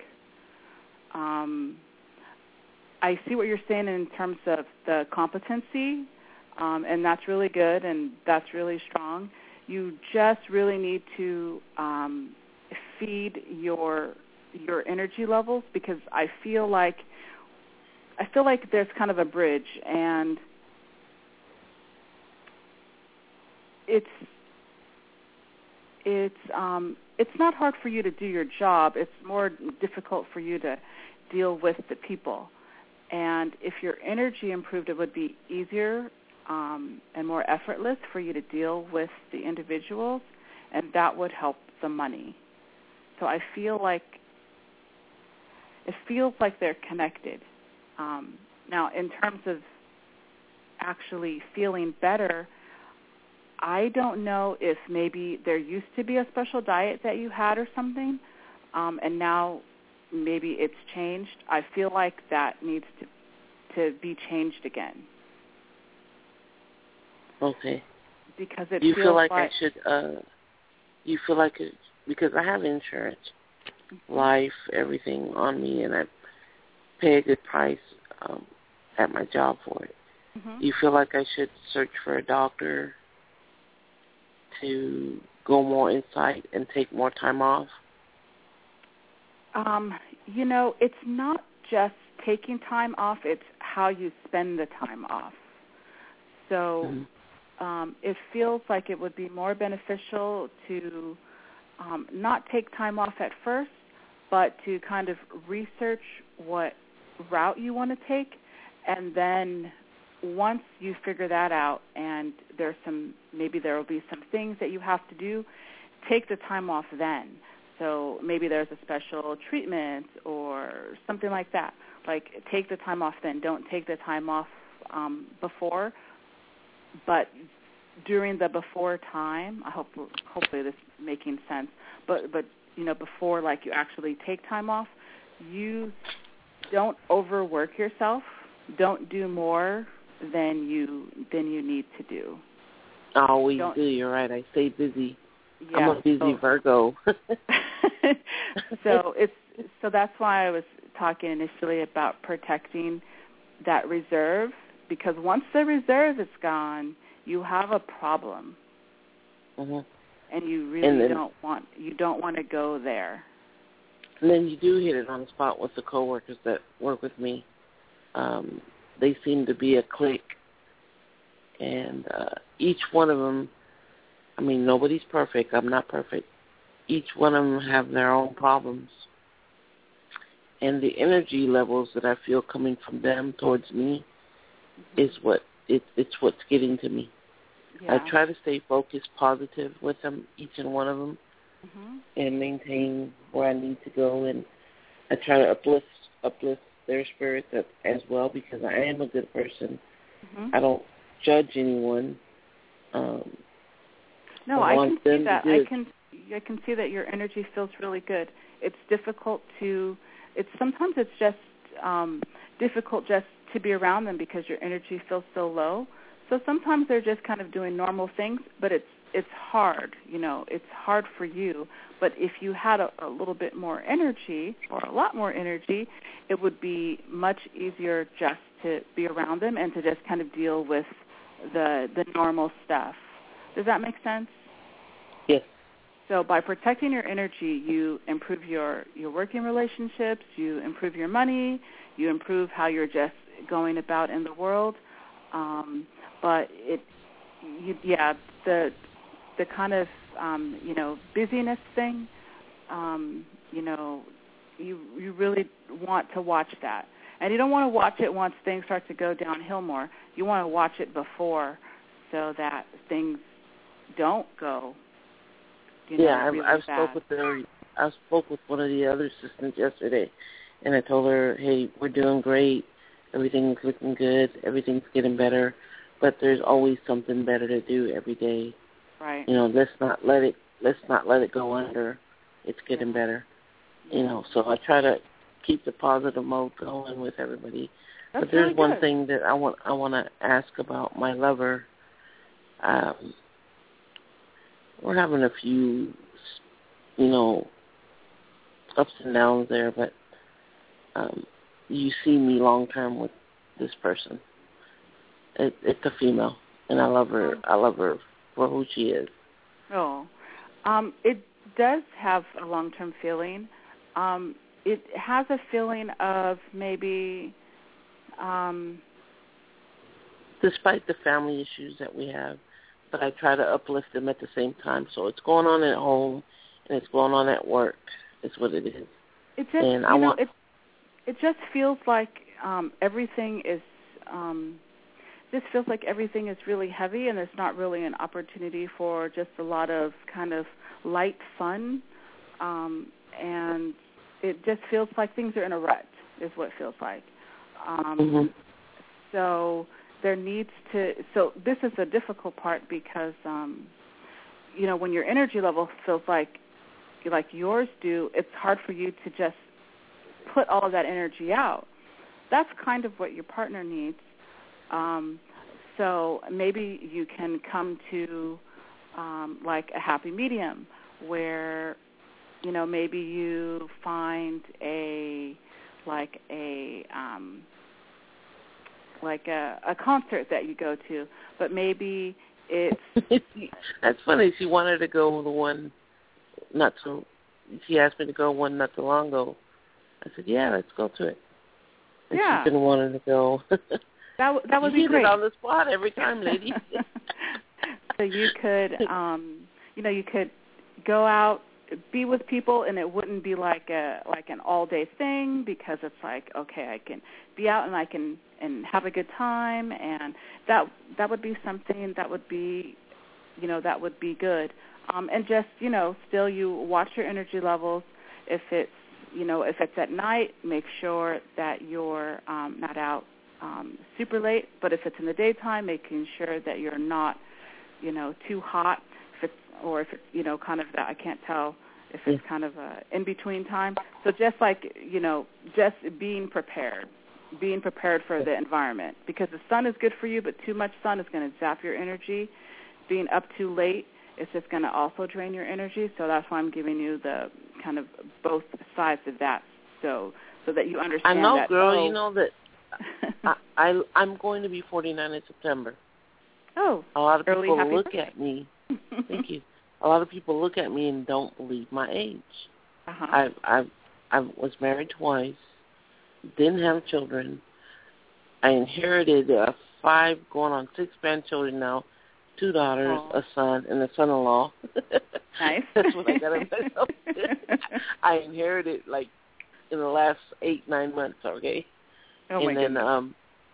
I see what you're saying in terms of the competency, and that's really good, and that's really strong. You just really need to feed your energy levels, because I feel like there's kind of a bridge, and it's not hard for you to do your job. It's more difficult for you to deal with the people. And if your energy improved, it would be easier and more effortless for you to deal with the individuals, and that would help the money. So I feel like it feels like they're connected. Now, in terms of actually feeling better, I don't know if maybe there used to be a special diet that you had or something, and now maybe it's changed. I feel like that needs to be changed again. Okay. Because it you feels feel like I should. You feel like it, because I have insurance, life, everything on me, and I pay a good price at my job for it. Mm-hmm. You feel like I should search for a doctor to go more inside and take more time off? It's not just taking time off, it's how you spend the time off. So it feels like it would be more beneficial to not take time off at first, but to kind of research what route you want to take, and then once you figure that out and maybe there will be some things that you have to do, take the time off then. So maybe there's a special treatment or something like that. Like, take the time off then. Don't take the time off before, but during the before time, hopefully this is making sense, but before, like, you actually take time off, you don't overwork yourself. Don't do more than you need to do. I always do. You're right. I stay busy. Yeah, I'm a busy Virgo. So that's why I was talking initially about protecting that reserve, because once the reserve is gone, you have a problem, and you really don't want to go there. And then you do hit it on the spot with the coworkers that work with me. They seem to be a clique, and each one of them, I mean, nobody's perfect. I'm not perfect. Each one of them have their own problems. And the energy levels that I feel coming from them towards me is it's what's getting to me. Yeah. I try to stay focused, positive with them, each and one of them, and maintain where I need to go. And I try to uplift their spirits as well, because I am a good person. I don't judge anyone. No, I can see that. I can see that your energy feels really good. It's difficult sometimes it's just difficult just to be around them because your energy feels so low. So sometimes they're just kind of doing normal things, but it's hard, it's hard for you. But if you had a little bit more energy, or a lot more energy, it would be much easier just to be around them and to just kind of deal with the normal stuff. Does that make sense? Yes. So by protecting your energy, you improve your working relationships, you improve your money, you improve how you're just going about in the world. But the kind of busyness thing, you really want to watch that. And you don't want to watch it once things start to go downhill more. You want to watch it before so that things don't go, really I bad. I spoke with one of the other assistants yesterday, and I told her, hey, we're doing great. Everything's looking good. Everything's getting better. But there's always something better to do every day. Right. Let's not let it go under. It's getting better. So I try to keep the positive mode going with everybody. That's but there's really one good. thing that I want to ask about my lover. We're having a few, ups and downs there, but you see me long term with this person. It's a female, and I love her. I love her for who she is. Oh, it does have a long-term feeling. It has a feeling of maybe, despite the family issues that we have, but I try to uplift them at the same time. So it's going on at home, and it's going on at work. Is what it is. It just, it just feels like everything is. This feels like everything is really heavy, and there's not really an opportunity for just a lot of kind of light fun. And it just feels like things are in a rut, is what it feels like. So there needs to. So this is a difficult part because, when your energy level feels like yours do, it's hard for you to just put all of that energy out. That's kind of what your partner needs. So maybe you can come to like a happy medium where, maybe you find a concert that you go to, but maybe it's... That's funny. She wanted to go the one she asked me to go one not too long ago. I said, yeah, let's go to it. And she's been wanting to go. That would be great. You get it on the spot every time, lady. So you could, you could go out, be with people, and it wouldn't be like an all-day thing because it's like, okay, I can be out and I can have a good time, and that would be something that would be, that would be good. And just, still you watch your energy levels. If it's, if it's at night, make sure that you're not out super late. But if it's in the daytime, making sure that you're not, too hot. If it's, kind of that, I can't tell if it's kind of a in-between time. So just like, just being prepared for the environment. Because the sun is good for you, but too much sun is going to zap your energy. Being up too late, it's just going to also drain your energy. So that's why I'm giving you the kind of both sides of that, so that you understand. I know, that, girl. You know that I'm going to be 49 in September. Oh, a lot of people look birthday. at me. Thank you. A lot of people look at me and don't believe my age. I was married twice, didn't have children. I inherited 5 going on 6 grandchildren now. 2 daughters, a son, and a son-in-law. Nice. That's what I got myself. I inherited like in the last 8-9 months. Okay. Oh my goodness.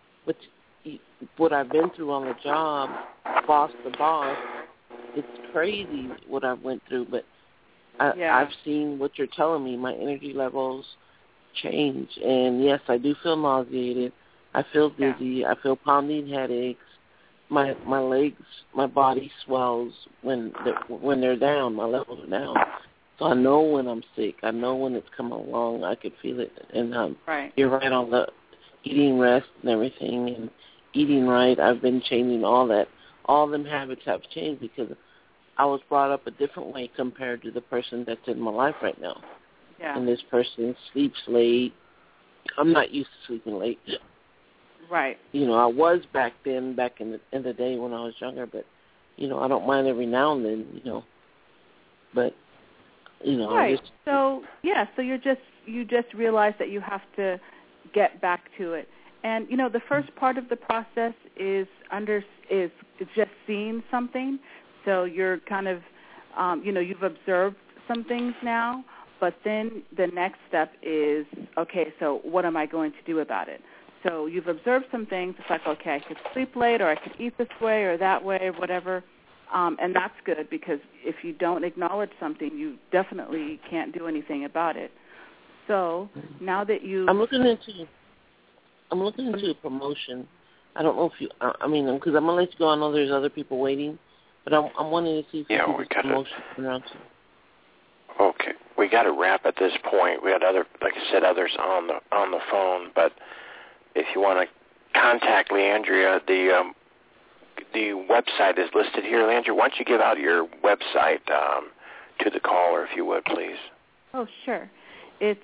What I've been through on the job, boss to boss, it's crazy what I've went through. But I've seen what you're telling me. My energy levels change, and yes, I do feel nauseated. I feel dizzy. I feel pounding headaches. My legs, my body swells when they're down. My levels are down. So I know when I'm sick. I know when it's coming along. I could feel it. And you're right on the eating rest and everything and eating right. I've been changing all that. All them habits have changed because I was brought up a different way compared to the person that's in my life right now. Yeah. And this person sleeps late. I'm not used to sleeping late. Right. I was back in the day when I was younger, but, I don't mind every now and then, but, Right. So you just realize that you have to get back to it. And, the first part of the process is just seeing something. So you're kind of, you've observed some things now, But then the next step is, okay, so what am I going to do about it? So you've observed some things. It's like, okay, I could sleep late, or I could eat this way or that way, whatever. And that's good, because if you don't acknowledge something, you definitely can't do anything about it. So now that you... I'm looking into a promotion. I don't know if you... I mean, because I'm going to let you go. I know there's other people waiting. But I'm wanting to see if you see promotion around you. Okay, we got to wrap at this point. We had other, like I said, others on the phone. But if you want to contact Leandria, the website is listed here. Leandria, why don't you give out your website to the caller, if you would, please? Oh, sure. It's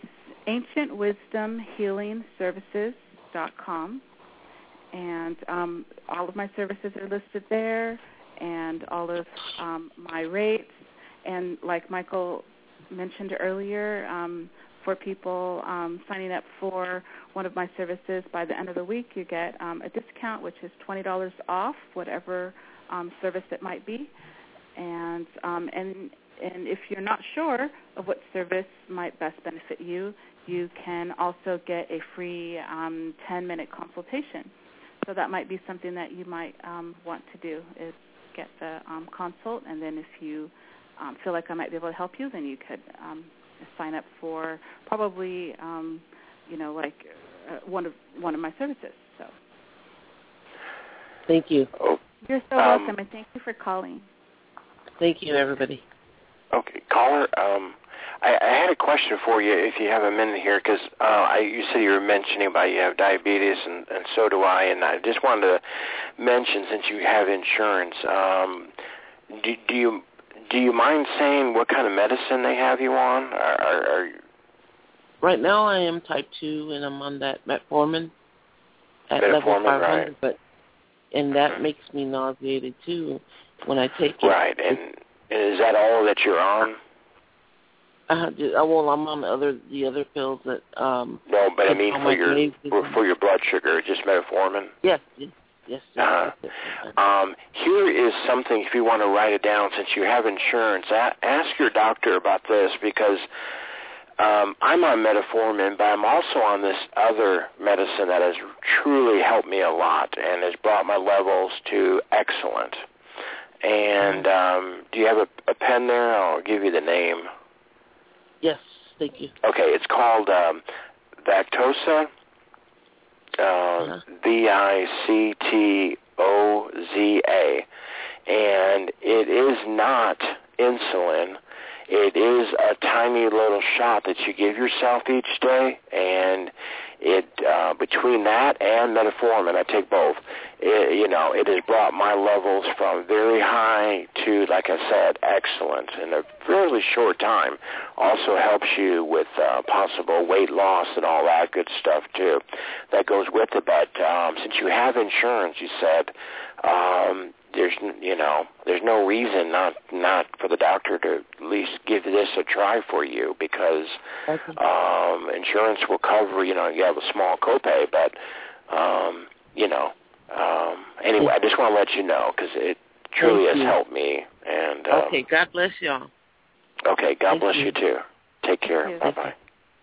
ancientwisdomhealingservices.com, and all of my services are listed there, and all of my rates. And like Michael mentioned earlier, for people signing up for one of my services, by the end of the week you get a discount, which is $20 off whatever service it might be. And if you're not sure of what service might best benefit you, you can also get a free 10-minute consultation. So that might be something that you might want to do, is get the consult, and then if you feel like I might be able to help you, then you could sign up for probably, one of my services. So. Thank you. You're so welcome, and thank you for calling. Thank you, everybody. Okay, caller. I had a question for you, if you have a minute here, because you said you were mentioning about you have diabetes, and so do I, and I just wanted to mention, since you have insurance, do you mind saying what kind of medicine they have you on? Right now I am type 2, and I'm on that metformin at level 500, right. And that makes me nauseated, too, when I take it. Right, and is that all that you're on? Well, I'm on the other pills that... no, but I mean for your blood sugar, just metformin? Yes. Here is something, if you want to write it down, since you have insurance, ask your doctor about this, because I'm on metformin, but I'm also on this other medicine that has truly helped me a lot and has brought my levels to excellent. And do you have a pen there? I'll give you the name. Yes, thank you. Okay, it's called Victoza, Victoza, and it is not insulin. It is a tiny little shot that you give yourself each day, and it between that and metformin, I take both. It has brought my levels from very high to, like I said, excellent in a fairly short time. Also helps you with possible weight loss and all that good stuff too. That goes with it. But since you have insurance, you said there's no reason not for the doctor to at least give this a try for you, because insurance will cover. You have a small copay, but anyway, I just want to let you know, because it truly has helped me. And okay, God bless y'all. Okay, God bless you too. Take care. Bye-bye.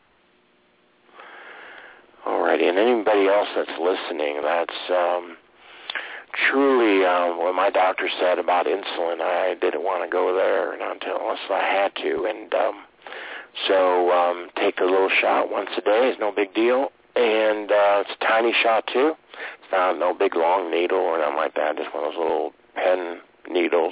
All righty, and anybody else that's listening, that's truly what my doctor said about insulin. I didn't want to go there unless I had to, and so take the little shot once a day is no big deal, and it's a tiny shot too. It's not no big long needle or nothing like that, just one of those little pen needles,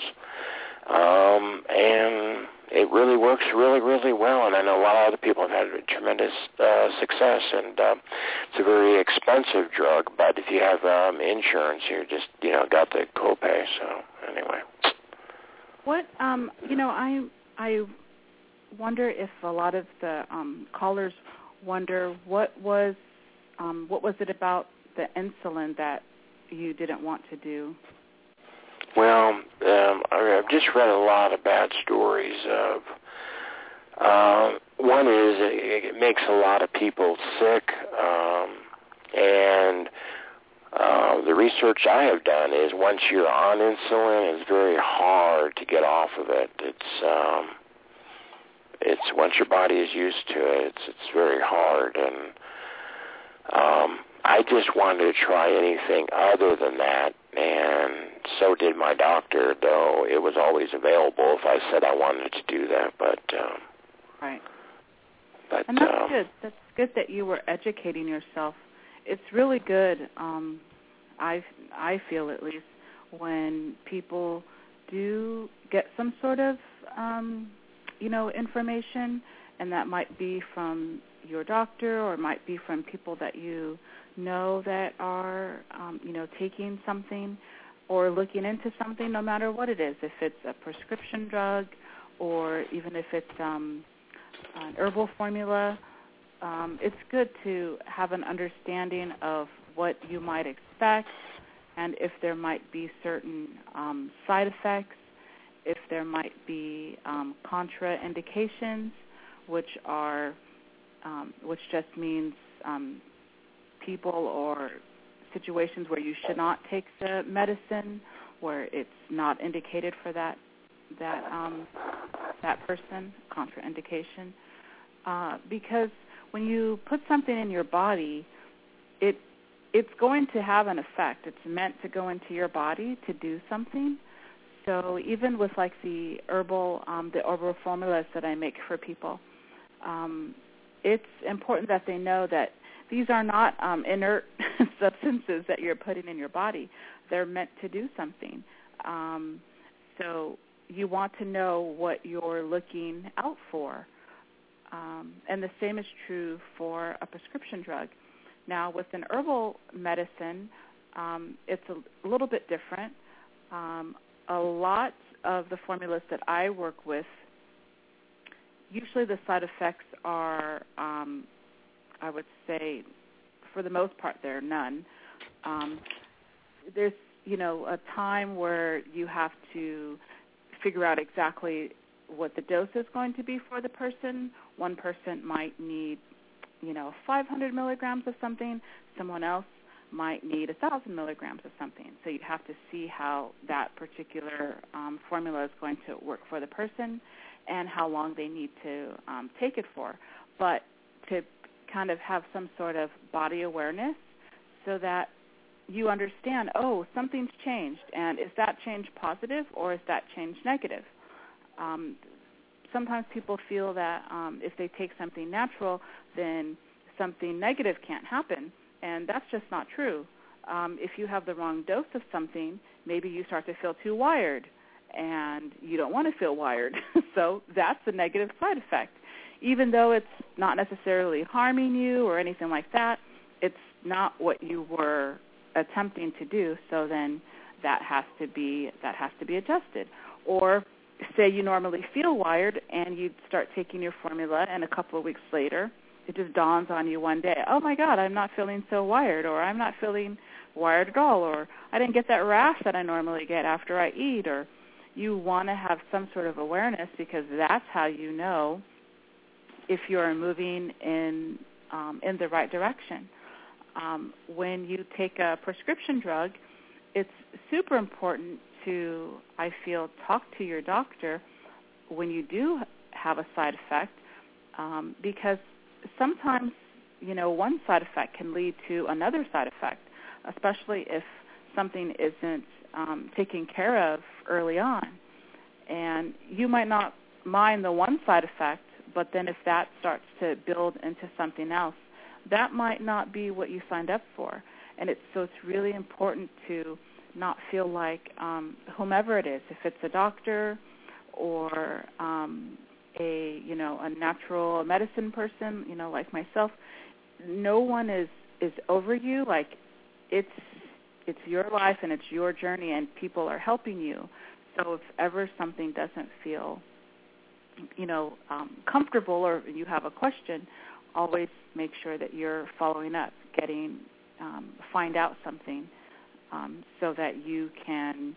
and it really works really, really well, and I know a lot of other people have had tremendous success, and it's a very expensive drug, but if you have insurance, you're just, got the copay, so anyway. What, I wonder if a lot of the callers wonder what was it about the insulin that you didn't want to do? Well, I've just read a lot of bad stories of, one is it makes a lot of people sick, and the research I have done is once you're on insulin, it's very hard to get off of it. it's once your body is used to it, it's very hard. And I just wanted to try anything other than that, and so did my doctor, though it was always available if I said I wanted to do that. But right. But, and that's good. That's good that you were educating yourself. It's really good. I feel, at least, when people do get some sort of information, and that might be from your doctor, or it might be from people that you know that are taking something or looking into something, no matter what it is, if it's a prescription drug or even if it's an herbal formula. It's good to have an understanding of what you might expect, and if there might be certain side effects, if there might be contraindications, which just means people or situations where you should not take the medicine, where it's not indicated for that person, contraindication. Because when you put something in your body, it's going to have an effect. It's meant to go into your body to do something. So even with like the herbal formulas that I make for people, it's important that they know that these are not inert substances that you're putting in your body. They're meant to do something. So you want to know what you're looking out for. And the same is true for a prescription drug. Now, with an herbal medicine, it's a little bit different. A lot of the formulas that I work with, usually the side effects are, I would say, for the most part, there are none. There's, a time where you have to figure out exactly what the dose is going to be for the person. One person might need, 500 milligrams of something. Someone else might need 1,000 milligrams of something. So you have to see how that particular formula is going to work for the person and how long they need to take it for. But to kind of have some sort of body awareness so that you understand, something's changed, and is that change positive or is that change negative? Sometimes people feel that if they take something natural, then something negative can't happen, and that's just not true. If you have the wrong dose of something, maybe you start to feel too wired, and you don't want to feel wired. So that's a negative side effect. Even though it's not necessarily harming you or anything like that, it's not what you were attempting to do, so then that has to be adjusted. Or say you normally feel wired and you start taking your formula, and a couple of weeks later it just dawns on you one day, oh my God, I'm not feeling so wired, or I'm not feeling wired at all, or I didn't get that rash that I normally get after I eat. Or you want to have some sort of awareness, because that's how you know if you're moving in the right direction. When you take a prescription drug, it's super important to, I feel, talk to your doctor when you do have a side effect, because sometimes, one side effect can lead to another side effect, especially if something isn't taken care of early on. And you might not mind the one side effect, but then if that starts to build into something else, that might not be what you signed up for. And it's really important to not feel like whomever it is, if it's a doctor or a natural medicine person, like myself, no one is over you. Like it's your life and it's your journey, and people are helping you. So if ever something doesn't feel comfortable, or you have a question, always make sure that you're following up, find out something, so that you can,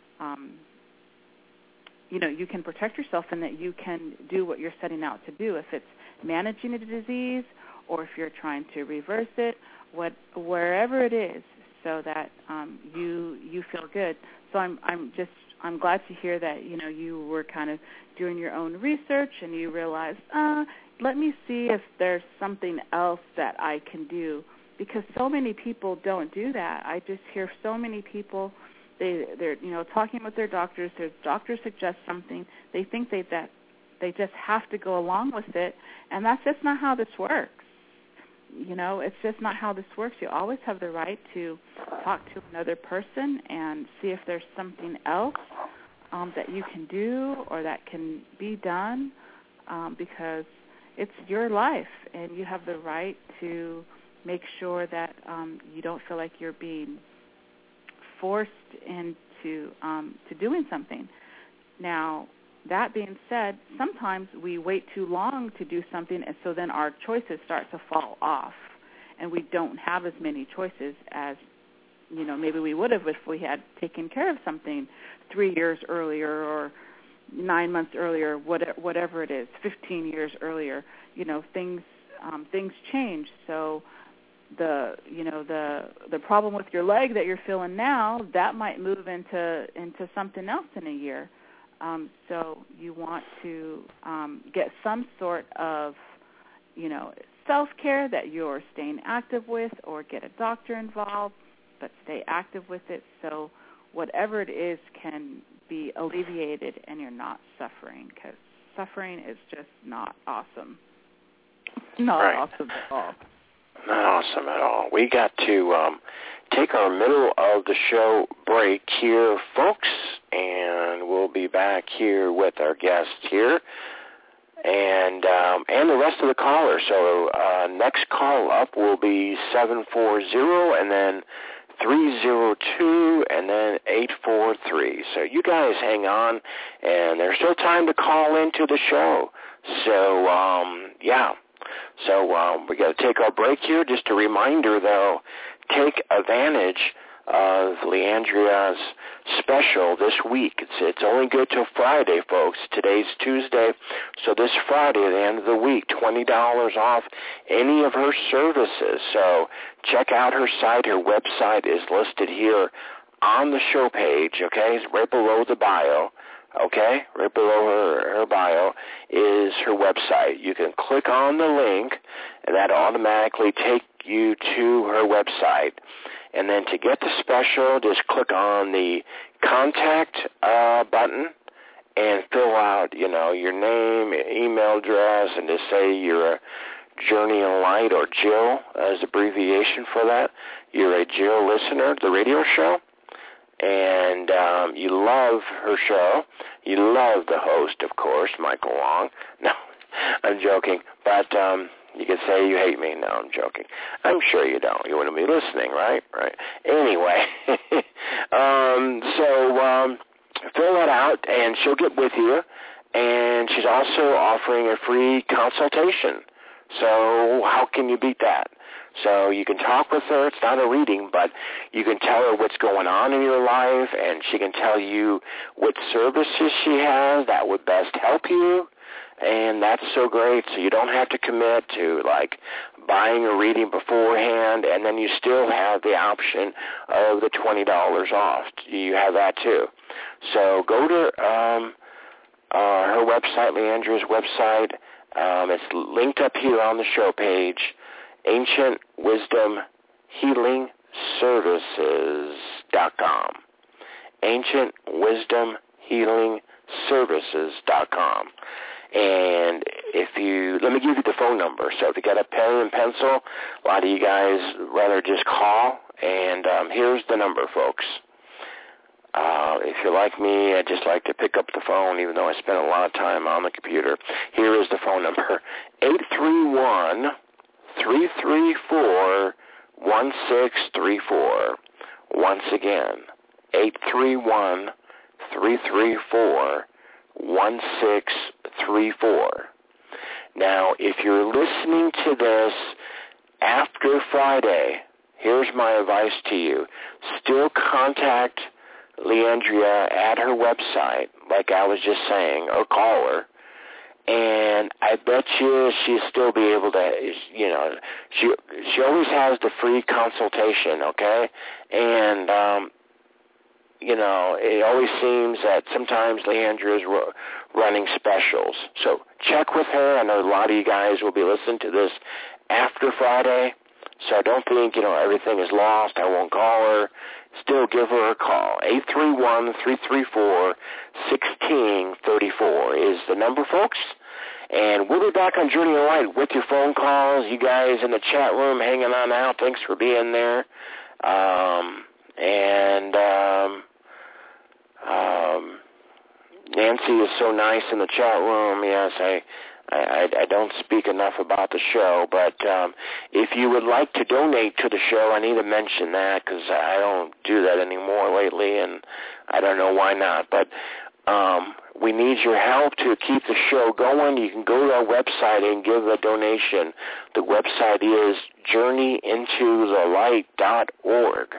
you can protect yourself, and that you can do what you're setting out to do. If it's managing a disease, or if you're trying to reverse it, wherever it is, so that you feel good. So I'm glad to hear that, you were kind of doing your own research and you realized, let me see if there's something else that I can do, because so many people don't do that. I just hear so many people, they're talking with their doctors. Their doctor suggests something. They think that they just have to go along with it, and that's just not how this works. It's just not how this works. You always have the right to talk to another person and see if there's something else that you can do or that can be done, because it's your life, and you have the right to make sure that you don't feel like you're being forced into to doing something. Now, that being said, sometimes we wait too long to do something, and so then our choices start to fall off, and we don't have as many choices as, maybe we would have if we had taken care of something 3 years earlier or 9 months earlier, whatever it is, 15 years earlier. Things change. So the problem with your leg that you're feeling now, that might move into something else in a year. So you want to get some sort of, self-care that you're staying active with, or get a doctor involved, but stay active with it so whatever it is can be alleviated and you're not suffering, because suffering is just not awesome. Not right. Awesome at all. Not awesome at all. We got to take our middle of the show break here, folks, and we'll be back here with our guest here and the rest of the callers. So next call up will be 740 and then 302 and then 843. So you guys hang on, and there's still time to call into the show. So, yeah. So we got to take our break here. Just a reminder, though, take advantage of Leandria's special this week. It's only good till Friday, folks. Today's Tuesday, so this Friday at the end of the week, $20 off any of her services. So check out her site. Her website is listed here on the show page, okay? It's right below the bio. Okay, right below her bio is her website. You can click on the link, and that automatically take you to her website. And then to get the special, just click on the contact button and fill out, your name, email address, and just say you're a Journey in Light, or Jill as abbreviation for that. You're a Jill listener to the radio show, and you love her show. You love the host, of course, Michael Long. No, I'm joking, but you could say you hate me. No, I'm joking. I'm sure you don't. You wouldn't be listening, right? Right. Anyway, so fill that out, and she'll get with you, and she's also offering a free consultation. So how can you beat that? So you can talk with her. It's not a reading, but you can tell her what's going on in your life, and she can tell you what services she has that would best help you, and that's so great. So you don't have to commit to, buying a reading beforehand, and then you still have the option of the $20 off. You have that, too. So go to her website, Leandria's website. It's linked up here on the show page, AncientWisdomHealingServices.com. AncientWisdomHealingServices.com. And let me give you the phone number. So if you got a pen and pencil, a lot of you guys rather just call. And here's the number, folks. If you're like me, I just like to pick up the phone, even though I spend a lot of time on the computer. Here is the phone number, 831-334-1634. Once again, 831-334-1634. Now, if you're listening to this after Friday, here's my advice to you. Still contact Leandria at her website, like I was just saying, or call her, and I bet you she'll still be able to, you know, she always has the free consultation, okay? And, you know, it always seems that sometimes Leandra is running specials. So check with her. I know a lot of you guys will be listening to this after Friday, so don't think, you know, everything is lost. I won't call her. Still give her a call. 831-334-1634 is the number, folks. And we'll be back on Journey of Light with your phone calls. You guys in the chat room hanging on out, thanks for being there. Nancy is so nice in the chat room. Yes, I don't speak enough about the show, but if you would like to donate to the show, I need to mention that because I don't do that anymore lately, and I don't know why not. But we need your help to keep the show going. You can go to our website and give a donation. The website is journeyintothelight.org.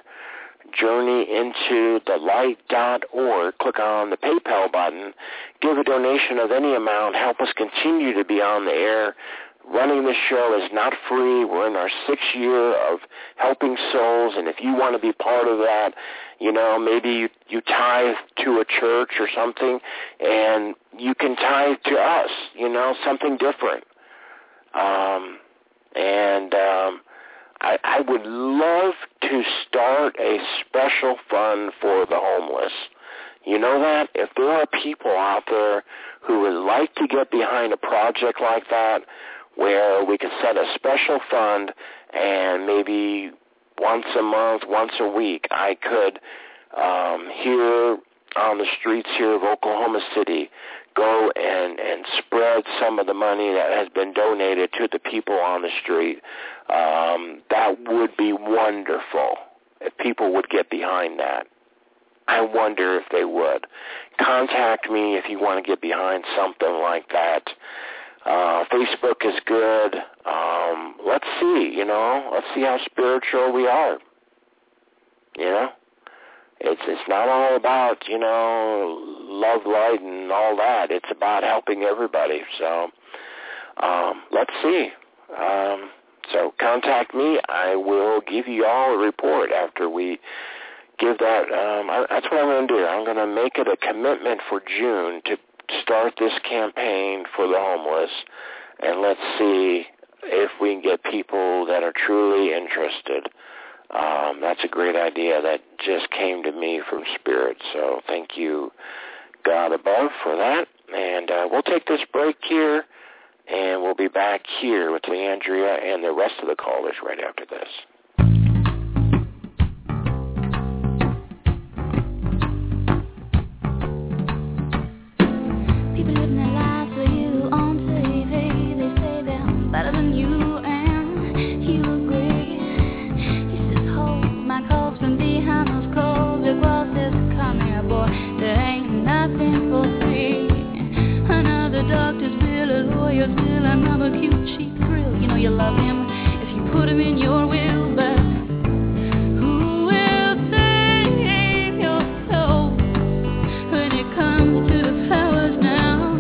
journeyintothelight.org. Click on the PayPal button. Give a donation of any amount. Help us continue to be on the air. Running this show is not free. We're in our 6th year of helping souls, and if you want to be part of that, you know, maybe you tithe to a church or something, and you can tithe to us, you know, something different. I would love to start a special fund for the homeless. You know that? If there are people out there who would like to get behind a project like that, where we could set a special fund and maybe once a month, once a week, I could, here on the streets here of Oklahoma City, go and spread some of the money that has been donated to the people on the street. That would be wonderful if people would get behind that. I wonder if they would. Contact me if you want to get behind something like that. Facebook is good. Let's see, you know. Let's see how spiritual we are. You know? It's not all about, you know, love, light, and all that. It's about helping everybody. So let's see. So contact me. I will give you all a report after we give that. That's what I'm going to do. I'm going to make it a commitment for June to start this campaign for the homeless, and let's see if we can get people that are truly interested. That's a great idea that just came to me from Spirit. So thank you, God above, for that. And we'll take this break here, and we'll be back here with Leandria and the rest of the callers right after this. People living their lives for you on TV. They say they're better than you, and you agree. He says, hold my calls from behind those clothes. Your boss says, come here, boy. There ain't nothing for free. Another doctor's bill, a lawyer's bill, another cute cheap thrill. You know you love him if you put him in your will, but who will save your soul when it comes to the flowers now?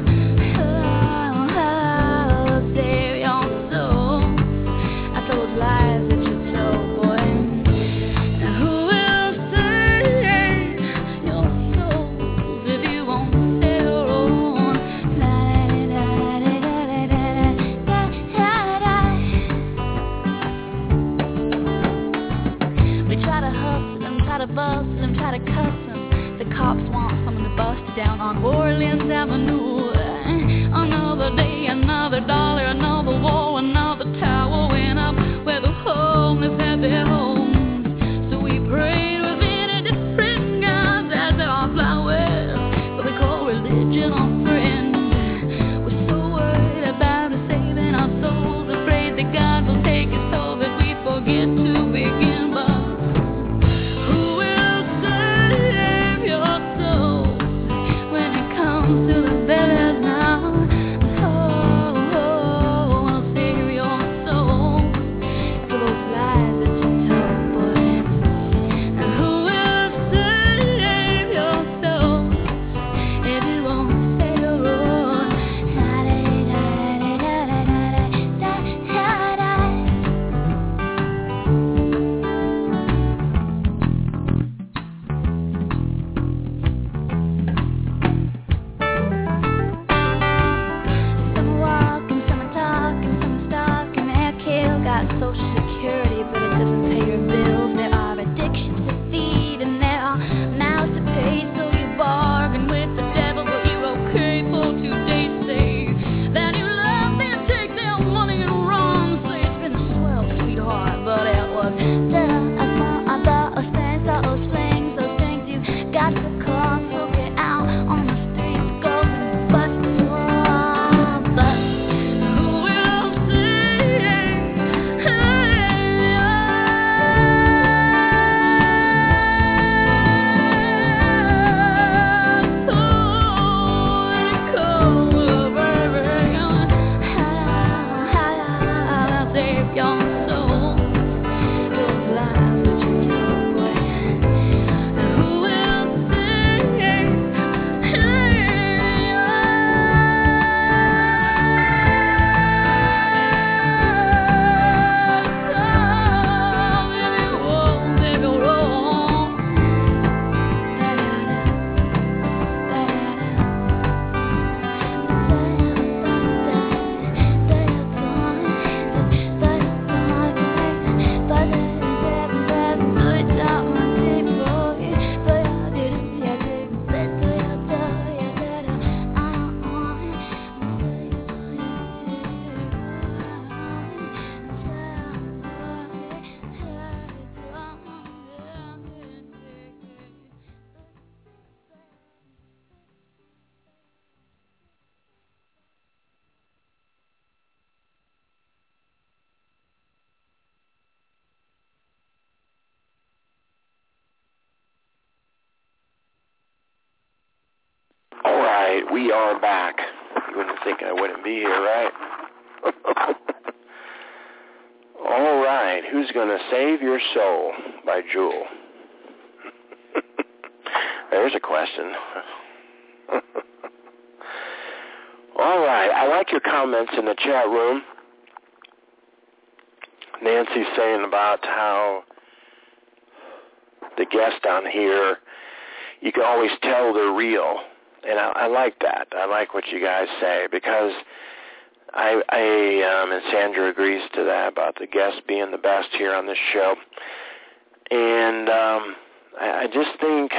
Oh, save your soul after those lies that you told, boy. And who will save your souls if you won't save your own? We try to hustle them, try to bust them, try to cuss them. The cops want someone to bust down on Orleans Avenue. Another day, another dollar, another wall, another tower went up where the homeless had their homes. So we prayed with many different gods as there are flowers, but we call religion our friend. We're so worried about saving our souls, afraid that God will take it so that we forget to begin. But who will save your soul when it comes to the beggars now? Oh, we are back. You wouldn't think I wouldn't be here, right? All right, who's going to save your soul by Jewel? There's a question. All right, I like your comments in the chat room. Nancy's saying about how the guests down here, you can always tell they're real. And I like that. I like what you guys say because and Sandra agrees to that about the guests being the best here on this show. And I just think,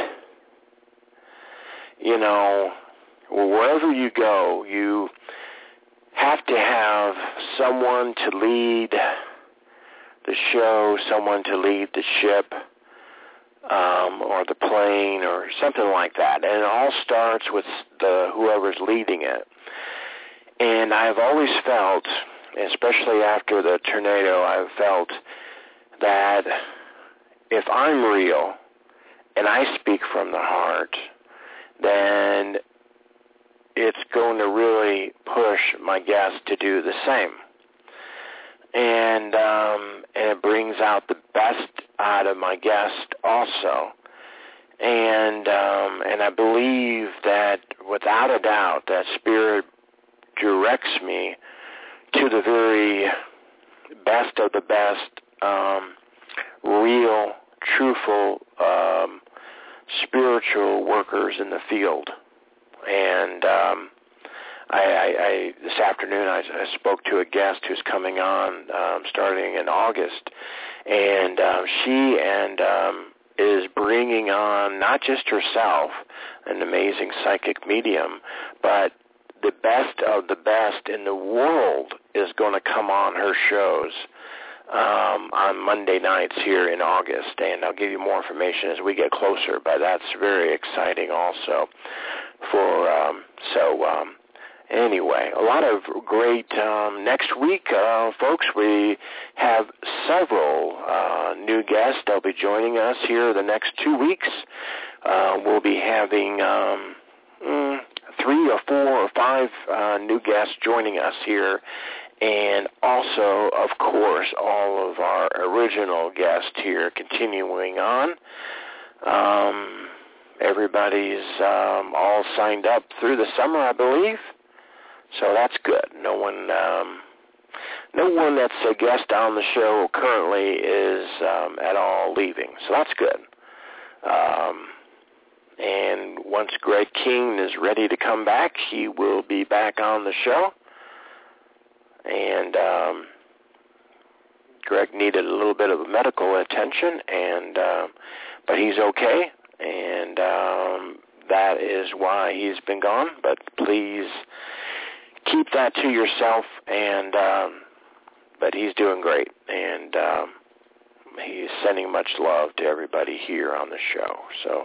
wherever you go, you have to have someone to lead the show, someone to lead the ship, or the plane, or something like that. And it all starts with whoever's leading it. And I've always felt, especially after the tornado, I've felt that if I'm real and I speak from the heart, then it's going to really push my guests to do the same. And it brings out the best out of my guest also. And I believe that without a doubt that Spirit directs me to the very best of the best, real, truthful, spiritual workers in the field. And I this afternoon I spoke to a guest who's coming on starting in August, and she is bringing on not just herself, an amazing psychic medium, but the best of the best in the world is going to come on her shows on Monday nights here in August, and I'll give you more information as we get closer, but that's very exciting also. Anyway, a lot of great, next week, folks, we have several new guests. They'll be joining us here the next 2 weeks. We'll be having 3 or 4 or 5 new guests joining us here, and also, of course, all of our original guests here continuing on. Everybody's all signed up through the summer, I believe. So that's good. No one that's a guest on the show currently is at all leaving. So that's good. And once Greg King is ready to come back, he will be back on the show. And Greg needed a little bit of medical attention, but he's okay. And that is why he's been gone. But please keep that to yourself. And but he's doing great, and he's sending much love to everybody here on the show. So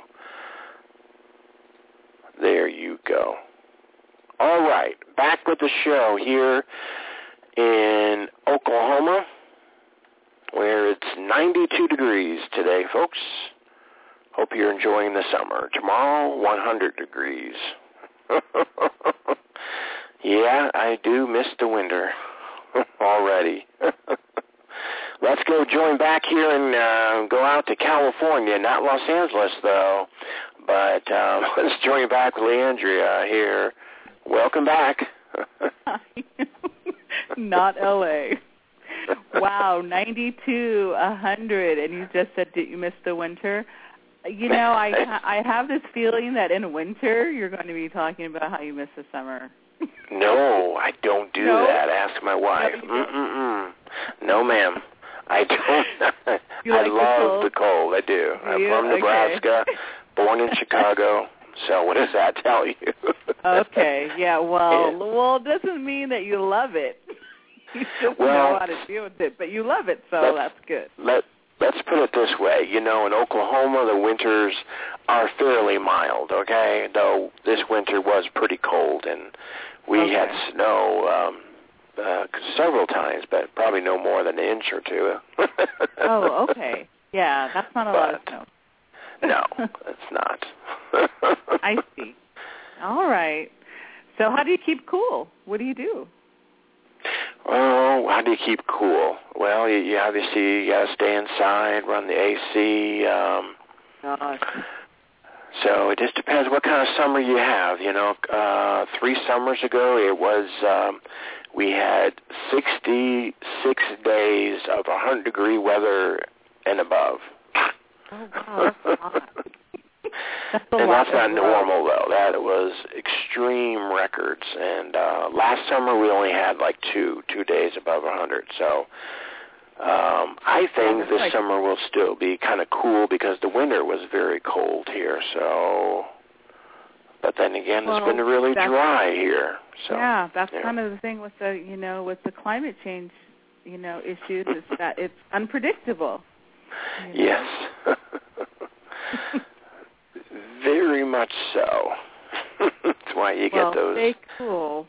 there you go. All right, back with the show here in Oklahoma, where it's 92 degrees today, folks. Hope you're enjoying the summer. Tomorrow, 100 degrees. Yeah, I do miss the winter already. Let's go join back here and go out to California, not Los Angeles, though. But let's join back with Leandria here. Welcome back. Not L.A. Wow, 92, 100, and you just said that you missed the winter. I have this feeling that in winter you're going to be talking about how you miss the summer. No, I don't do that. Ask my wife. No, ma'am. I don't. I love the cold. I do. I'm from Nebraska, born in Chicago. So what does that tell you? Okay. Yeah. Well, it doesn't mean that you love it. You just know how to deal with it, but you love it, so that's good. Let's put it this way. In Oklahoma, the winters are fairly mild, okay? Though this winter was pretty cold, and we had snow several times, but probably no more than an inch or two. Oh, okay. Yeah, that's not a lot of snow. No, it's not. I see. All right. how do you keep cool? What do you do? Oh, how do you keep cool? Well, you obviously got to stay inside, run the AC. So it just depends what kind of summer you have. 3 summers ago, it was we had 66 days of 100-degree weather and above. Oh, wow, that's hot. And that's not normal, though. That was extreme records. And last summer we only had like two days above 100. So I think this summer will still be kind of cool because the winter was very cold here. So, but then again, it's been really dry here. So yeah, that's kind of the thing with the with the climate change issues is that it's unpredictable. Yes. Very much so. That's why you get those. Stay cool.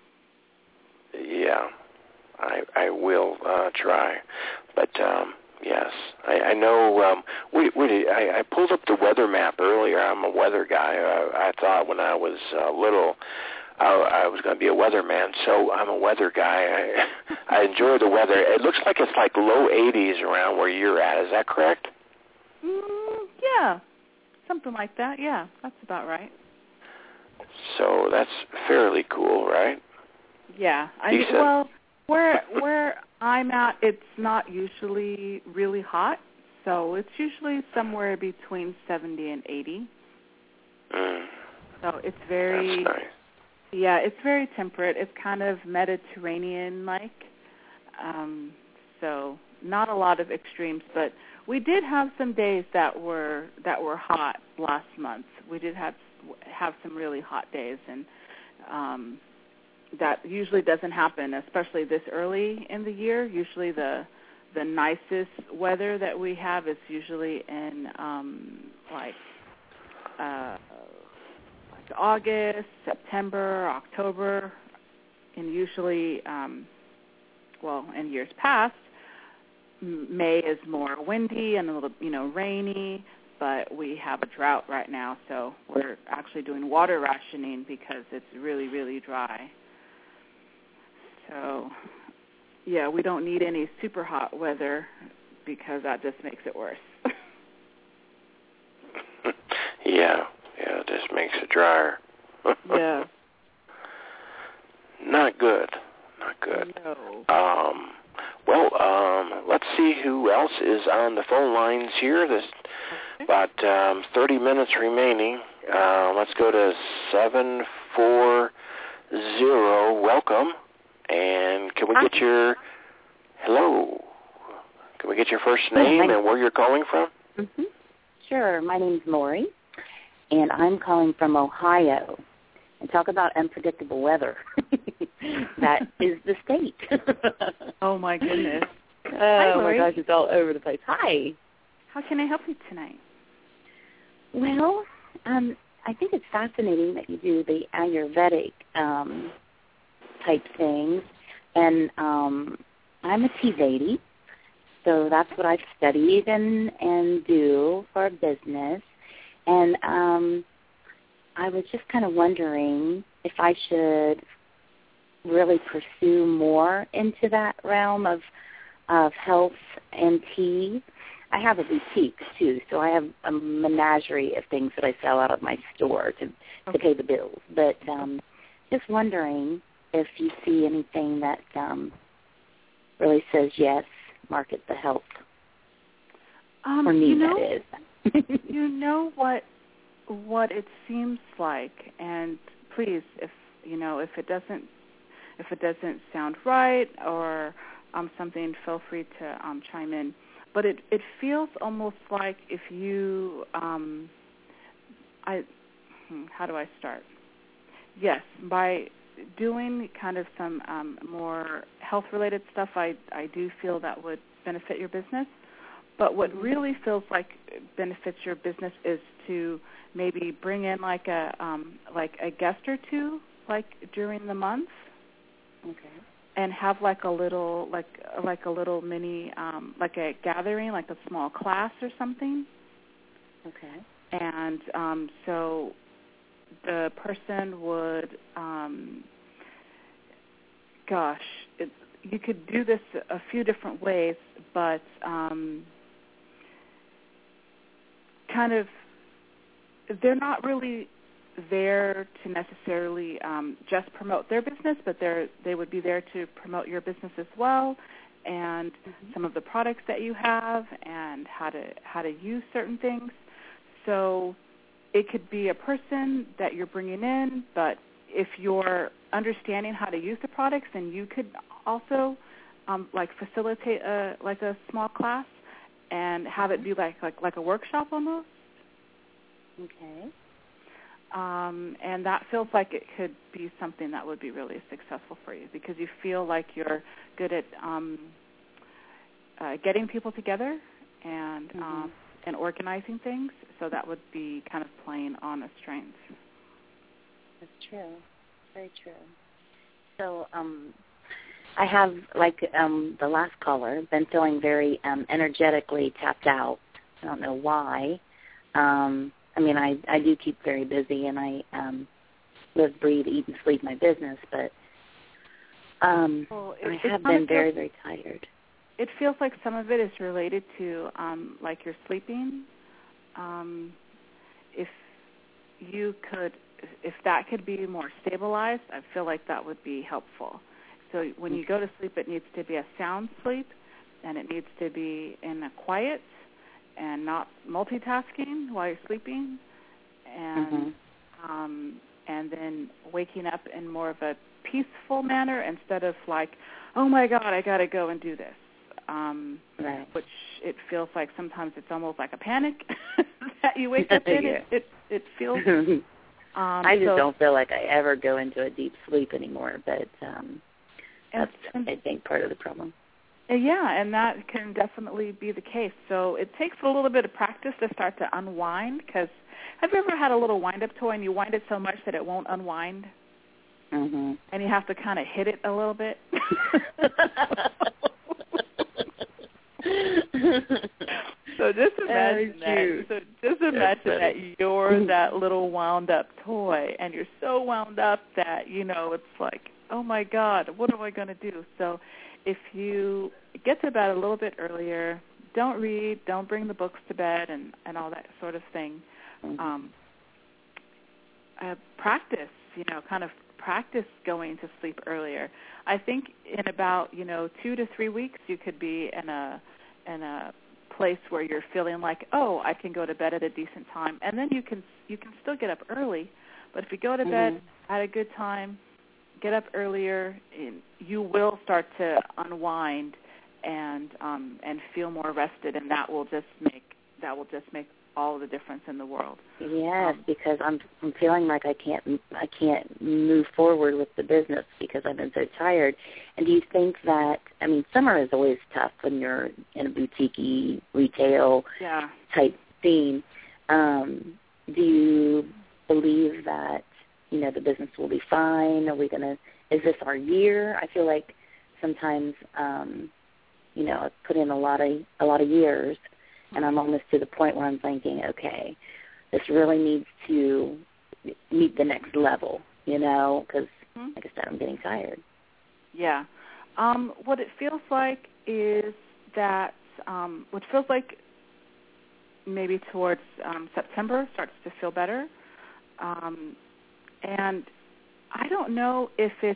Yeah, I will try. But yes, I know. I pulled up the weather map earlier. I'm a weather guy. I thought when I was little, I was going to be a weatherman. So I'm a weather guy. I enjoy the weather. It looks like it's like low 80s around where you're at. Is that correct? Yeah. Something like that, yeah. That's about right. So that's fairly cool, right? Yeah. Where I'm at, it's not usually really hot, so it's usually somewhere between 70 and 80. So it's very... That's nice. Yeah, it's very temperate. It's kind of Mediterranean-like. So not a lot of extremes, but we did have some days that were hot last month. We did have some really hot days, and that usually doesn't happen, especially this early in the year. Usually the nicest weather that we have is usually in like August, September, October, and usually in years past, May is more windy and a little, rainy, but we have a drought right now, so we're actually doing water rationing because it's really, really dry. So, yeah, we don't need any super hot weather because that just makes it worse. Yeah, it just makes it drier. Yeah. Not good. No. Let's see who else is on the phone lines here. There's about 30 minutes remaining. Let's go to 740. Welcome. And can we get your hello? Can we get your first name and where you're calling from? Mm-hmm. Sure. My name's Lori, and I'm calling from Ohio. And talk about unpredictable weather. That is the state. Oh, my goodness. Hi, Lori. My gosh, it's all over the place. Hi. How can I help you tonight? Well, I think it's fascinating that you do the Ayurvedic type things. And I'm a Tea-Vedi, so that's what I've studied and do for business. And I was just kind of wondering if I should really pursue more into that realm of health and tea. I have a boutique, too, so I have a menagerie of things that I sell out of my store to pay the bills. But just wondering if you see anything that really says, yes, market the health. For me, that is. You know what it seems like, and please, if it doesn't sound right or something, feel free to chime in. But it feels almost like if you how do I start? Yes, by doing kind of some more health-related stuff, I do feel that would benefit your business. But what really feels like benefits your business is to maybe bring in like a guest or two, like during the month. Okay. And have like a little mini like a gathering, like a small class or something. Okay. And so the person would, you could do this a few different ways, but kind of, they're not really there to necessarily just promote their business, but they would be there to promote your business as well, and some of the products that you have, and how to use certain things. So it could be a person that you're bringing in, but if you're understanding how to use the products, then you could also facilitate a small class and have it be like a workshop almost. Okay. And that feels like it could be something that would be really successful for you, because you feel like you're good at getting people together and organizing things. So that would be kind of playing on a strength. That's true. Very true. So I have, like the last caller, been feeling very energetically tapped out. I don't know why. I mean, I do keep very busy, and I live, breathe, eat, and sleep my business, but I have been very, very tired. It feels like some of it is related to, like, your sleeping. If that could be more stabilized, I feel like that would be helpful. So when you go to sleep, it needs to be a sound sleep, and it needs to be in a quiet and not multitasking while you're sleeping, and and then waking up in more of a peaceful manner instead of like, oh my God, I got to go and do this, right. Which it feels like sometimes it's almost like a panic that you wake up in. Yeah. It feels. I just don't feel like I ever go into a deep sleep anymore, but that's, I think, part of the problem. Yeah, and that can definitely be the case. So it takes a little bit of practice to start to unwind, because have you ever had a little wind-up toy and you wind it so much that it won't unwind? Mm-hmm. And you have to kind of hit it a little bit? So just imagine that. So just imagine that you're that little wound-up toy, and you're so wound up that, it's like, oh, my God, what am I going to do? So if you get to bed a little bit earlier, don't read, don't bring the books to bed and all that sort of thing. Practice, kind of practice going to sleep earlier. I think in about, 2 to 3 weeks, you could be in a place where you're feeling like, oh, I can go to bed at a decent time, and then you can still get up early. But if you go to bed at a good time, get up earlier, you will start to unwind and feel more rested, and that will just make all the difference in the world. Yes, because I'm feeling like I can't move forward with the business because I've been so tired. And do you think that, I mean, summer is always tough when you're in a boutique-y retail type theme. Do you believe that, the business will be fine? Is this our year? I feel like sometimes, I've put in a lot of years, and I'm almost to the point where I'm thinking, okay, this really needs to meet the next level, because, like I said, I'm getting tired. Yeah. What it feels like is that, what feels like maybe towards September starts to feel better. And I don't know if it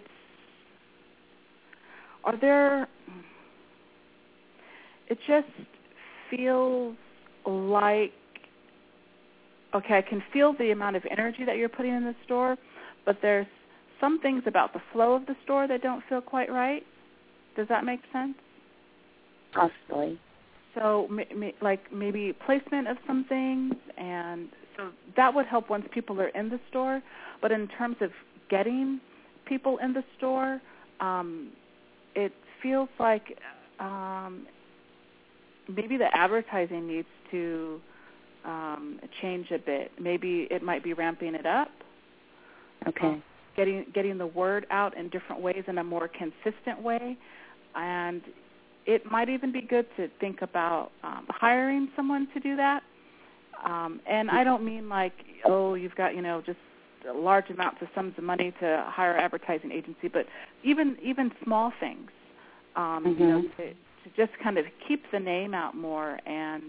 just feels like, okay, I can feel the amount of energy that you're putting in the store, but there's some things about the flow of the store that don't feel quite right. Does that make sense? Possibly. So maybe placement of some things, and so that would help once people are in the store. But in terms of getting people in the store, it feels like maybe the advertising needs to change a bit. Maybe it might be ramping it up. Okay. Getting the word out in different ways in a more consistent way. And it might even be good to think about hiring someone to do that. And I don't mean like, oh, you've got, just large amounts of sums of money to hire an advertising agency, but even small things, to just kind of keep the name out more and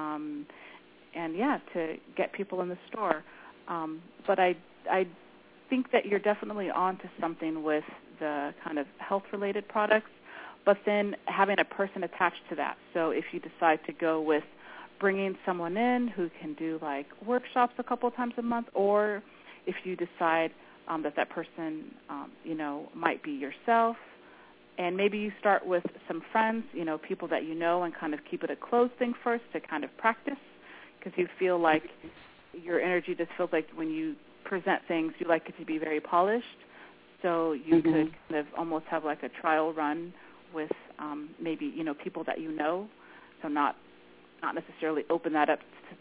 to get people in the store. But I think that you're definitely onto something with the kind of health-related products, but then having a person attached to that. So if you decide to go with bringing someone in who can do like workshops a couple of times a month, or if you decide that person, might be yourself, and maybe you start with some friends, people that you know, and kind of keep it a closed thing first to kind of practice, because you feel like your energy just feels like when you present things, you like it to be very polished. So you could kind of almost have like a trial run with maybe, people that you know, so not necessarily open up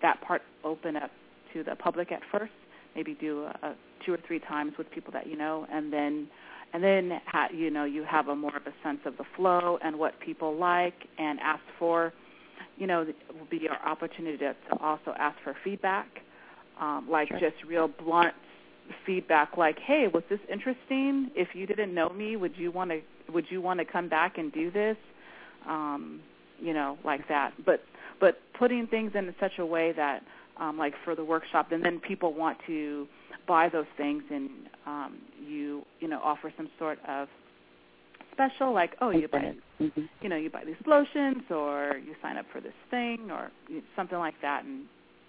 to the public at first. Maybe do 2 or 3 times with people that you know, and then you have a more of a sense of the flow and what people like, and ask for, it will be your opportunity to also ask for feedback, just real blunt feedback, like, hey, was this interesting? If you didn't know me, would you want to come back and do this? Like that. But putting things in such a way that, like for the workshop, and then people want to buy those things, and you offer some sort of special, like, you buy you buy these lotions, or you sign up for this thing, or something like that, and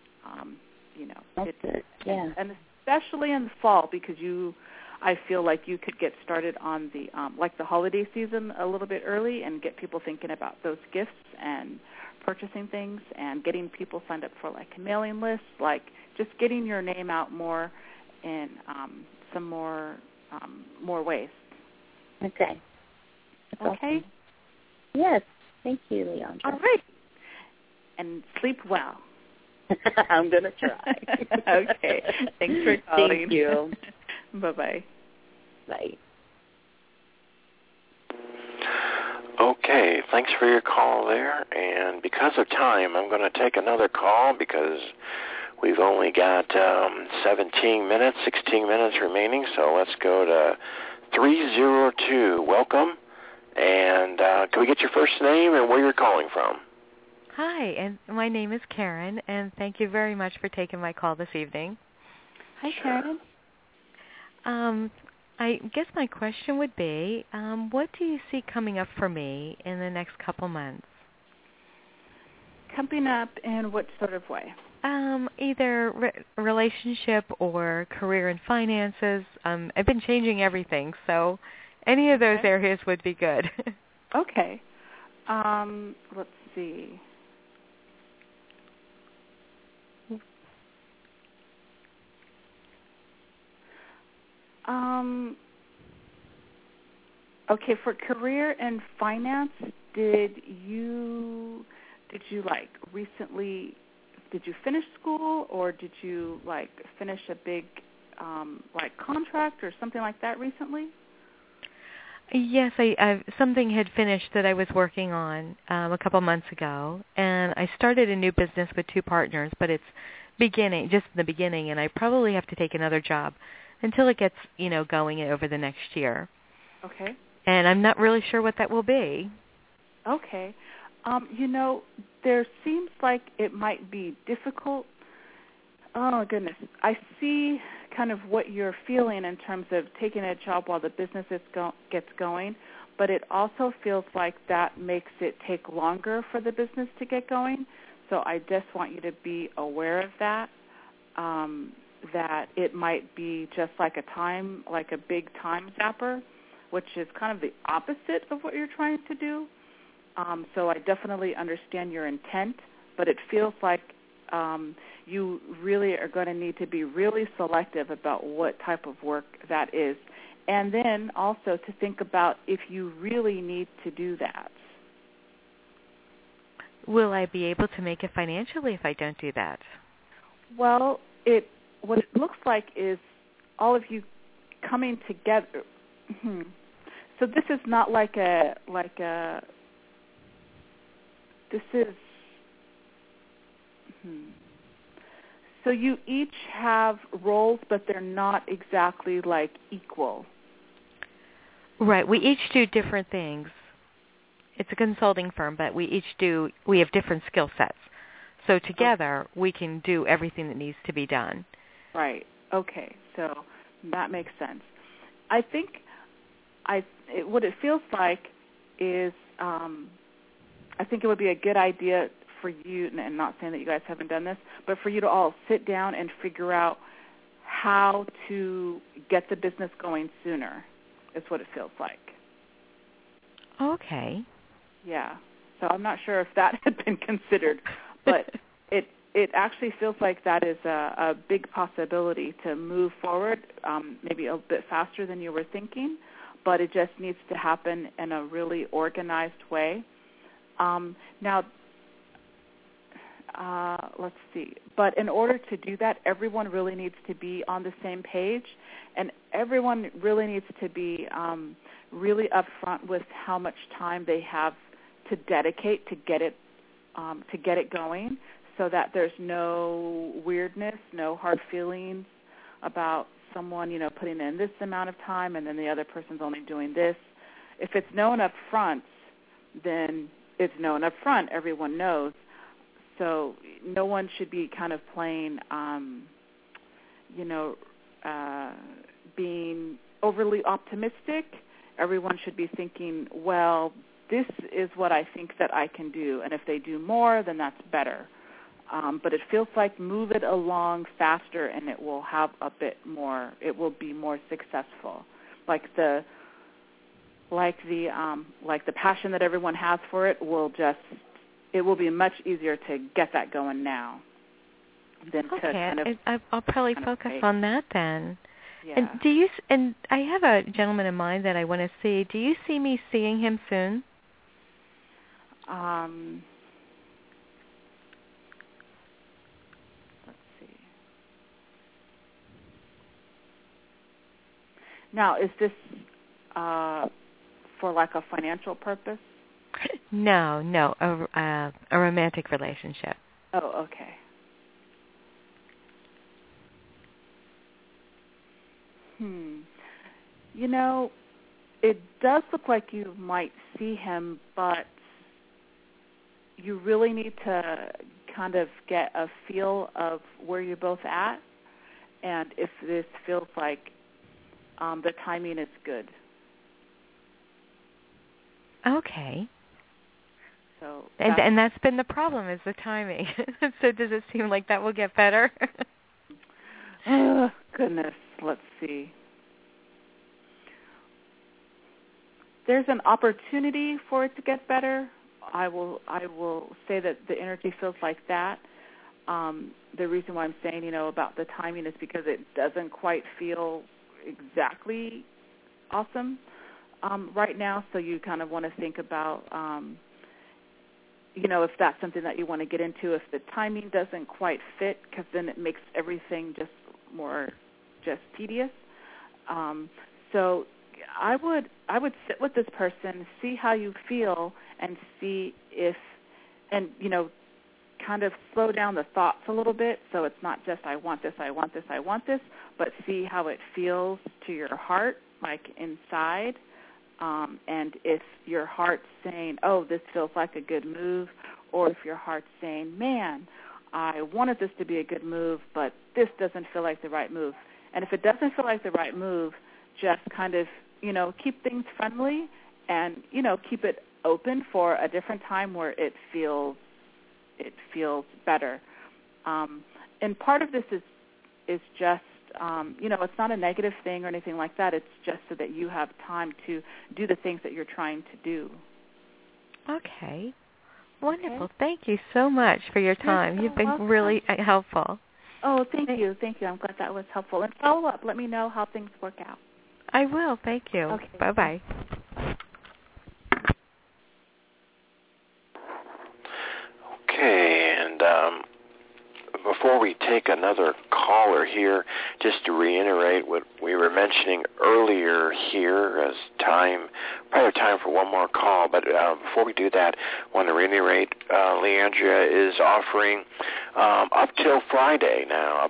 and especially in the fall, because I feel like you could get started on the like the holiday season a little bit early and get people thinking about those gifts and purchasing things, and getting people signed up for like mailing lists, like just getting your name out more in some more ways. Okay. That's okay. Awesome. Yes. Thank you, Leandra. All right. And sleep well. I'm going to try. Okay. Thanks for calling. Thank you. Bye-bye. Bye. Okay, thanks for your call there. And because of time, I'm going to take another call because we've only got 16 minutes remaining. So let's go to 302. Welcome. And can we get your first name and where you're calling from? Hi, and my name is Karen, and thank you very much for taking my call this evening. Hi, Karen. I guess my question would be, what do you see coming up for me in the next couple months? Coming up in what sort of way? Either relationship or career and finances. I've been changing everything, so any of those areas would be good. Okay. Let's see. Okay, for career and finance, did you like recently, did you finish school, or did you like finish a big like contract or something like that recently? Yes, something had finished that I was working on a couple months ago, and I started a new business with 2 partners, but it's just in the beginning, and I probably have to take another job until it gets, going over the next year. Okay. And I'm not really sure what that will be. Okay. There seems like it might be difficult. Oh, goodness. I see kind of what you're feeling in terms of taking a job while the business gets going, but it also feels like that makes it take longer for the business to get going. So I just want you to be aware of that, that it might be just like a big time zapper, which is kind of the opposite of what you're trying to do. So I definitely understand your intent, but it feels like you really are going to need to be really selective about what type of work that is. And then also to think about if you really need to do that. Will I be able to make it financially if I don't do that? Well, what it looks like is all of you coming together. So this is not So you each have roles, but they're not exactly like equal. Right. We each do different things. It's a consulting firm, but we have different skill sets. So together, we can do everything that needs to be done. Right. Okay. So that makes sense. I think what it feels like is I think it would be a good idea for you, and not saying that you guys haven't done this, but for you to all sit down and figure out how to get the business going sooner is what it feels like. Okay. Yeah. So I'm not sure if that had been considered, but it actually feels like that is a big possibility to move forward, maybe a bit faster than you were thinking, but it just needs to happen in a really organized way. Now, let's see. But in order to do that, everyone really needs to be on the same page, and everyone really needs to be really upfront with how much time they have to dedicate to get it going, so that there's no weirdness, no hard feelings about someone, putting in this amount of time and then the other person's only doing this. If it's known up front, then it's known up front. Everyone knows. So no one should be kind of playing, being overly optimistic. Everyone should be thinking, well, this is what I think that I can do, and if they do more, then that's better. But it feels like move it along faster, and it will have a bit more. It will be more successful. Like the passion that everyone has for it it will be much easier to get that going now than to kind of. I'll probably focus on that then. Yeah. And I have a gentleman in mind that I want to see. Do you see me seeing him soon? Let's see. Now, is this for like a financial purpose? No, a romantic relationship. Oh, okay. It does look like you might see him, but you really need to kind of get a feel of where you're both at, and if this feels like the timing is good. Okay. So and that's been the problem, is the timing. So does it seem like that will get better? Oh, goodness. Let's see. There's an opportunity for it to get better. I will say that the energy feels like that. The reason why I'm saying, about the timing is because it doesn't quite feel exactly awesome right now. So you kind of want to think about, if that's something that you want to get into, if the timing doesn't quite fit, because then it makes everything just more tedious. So I would sit with this person, see how you feel, and see if, and kind of slow down the thoughts a little bit, so it's not just I want this, but see how it feels to your heart, like inside, and if your heart's saying, oh, this feels like a good move, or if your heart's saying, man, I wanted this to be a good move, but this doesn't feel like the right move. And if it doesn't feel like the right move, just kind of, keep things friendly and, keep it open for a different time where it feels better. And part of this is just, it's not a negative thing or anything like that. It's just so that you have time to do the things that you're trying to do. Okay. Wonderful. Okay. Thank you so much for your time. You've been really helpful. Oh, thank you. I'm glad that was helpful. And follow up. Let me know how things work out. I will. Thank you. Okay. Bye-bye. Okay, and before we take another caller here, just to reiterate what we were mentioning earlier here as probably time for one more call. But before we do that, I want to reiterate, Leandria is offering up till Friday,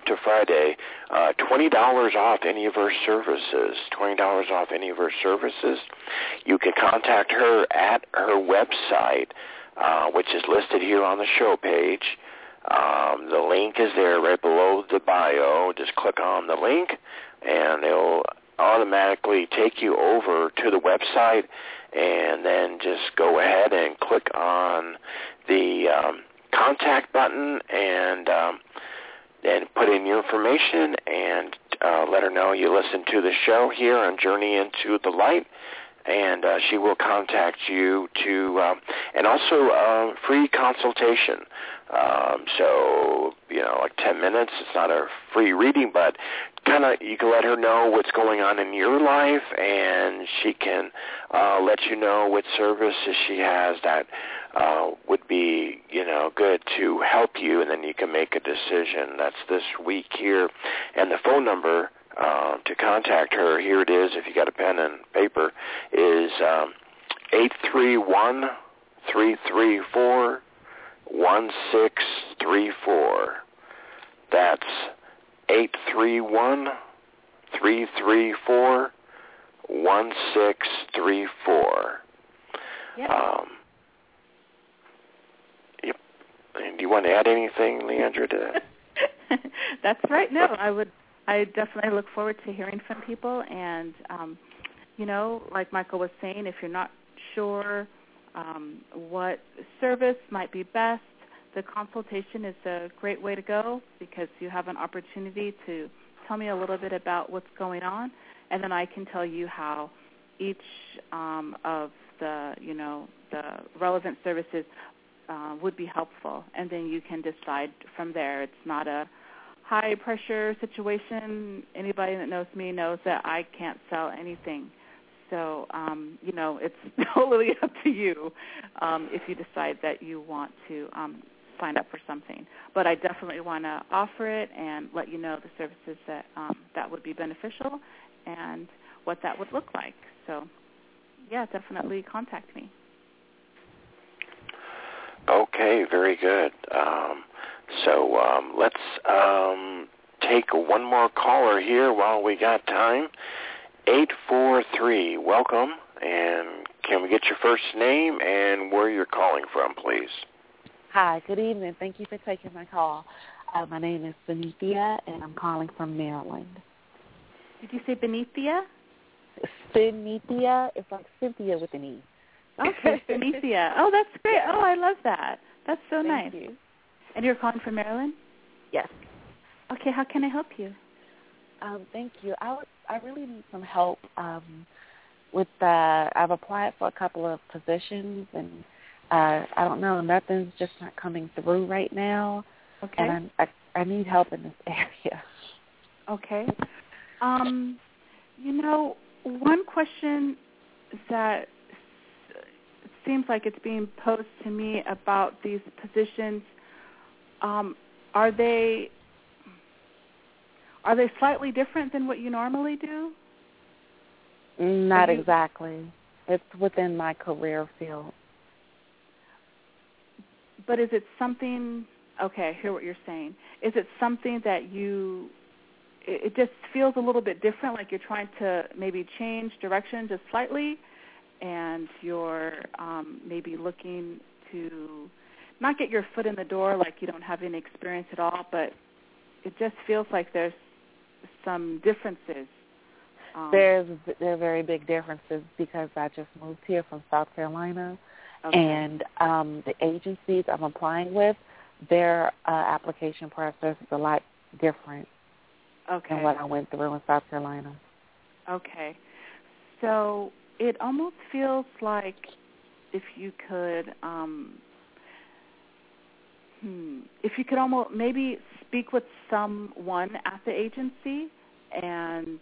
$20 off any of her services, $20 off any of her services. You can contact her at her website, which is listed here on the show page. The link is there right below the bio. Just click on the link, and it'll automatically take you over to the website, and then just go ahead and click on the contact button and put in your information and let her know you listen to the show here on Journey into the Light. And she will contact you to, and also free consultation. So, like 10 minutes. It's not a free reading, but you can let her know what's going on in your life, and she can let you know what services she has that would be, good to help you, and then you can make a decision. That's this week here. And the phone number to contact her, here it is, if you got a pen and paper, is 831-334-1634. That's 831-334-1634. Yep. Yep. And do you want to add anything, Leandra, to that? That's right. No, I definitely look forward to hearing from people. And, like Michael was saying, if you're not sure what service might be best, the consultation is a great way to go, because you have an opportunity to tell me a little bit about what's going on, and then I can tell you how each of the relevant services would be helpful, and then you can decide from there. It's not a high-pressure situation. Anybody that knows me knows that I can't sell anything. So, it's totally up to you if you decide that you want to sign up for something. But I definitely want to offer it and let you know the services that would be beneficial and what that would look like. So, yeah, definitely contact me. Okay, very good. Let's take one more caller here while we got time. 843, welcome, and can we get your first name and where you're calling from, please? Hi, good evening. Thank you for taking my call. My name is Benithia, and I'm calling from Maryland. Did you say Benithia? Benithia. It's like Cynthia with an E. Okay, Benithia. Oh, that's great. Oh, I love that. That's so nice. Thank you. And you're calling from Maryland? Yes. Okay, how can I help you? Thank you. I really need some help with I've applied for a couple of positions, and I don't know, nothing's just not coming through right now. Okay. And I need help in this area. Okay. One question that seems like it's being posed to me about these positions, are they slightly different than what you normally do? Not exactly. It's within my career field. But is it something, okay, I hear what you're saying. Is it something that it just feels a little bit different, like you're trying to maybe change direction just slightly, and you're maybe looking to not get your foot in the door like you don't have any experience at all, but it just feels like there's some differences. There are very big differences because I just moved here from South Carolina, okay. And the agencies I'm applying with, their application process is a lot different than what I went through in South Carolina. Okay. So it almost feels like if you could almost maybe speak with someone at the agency and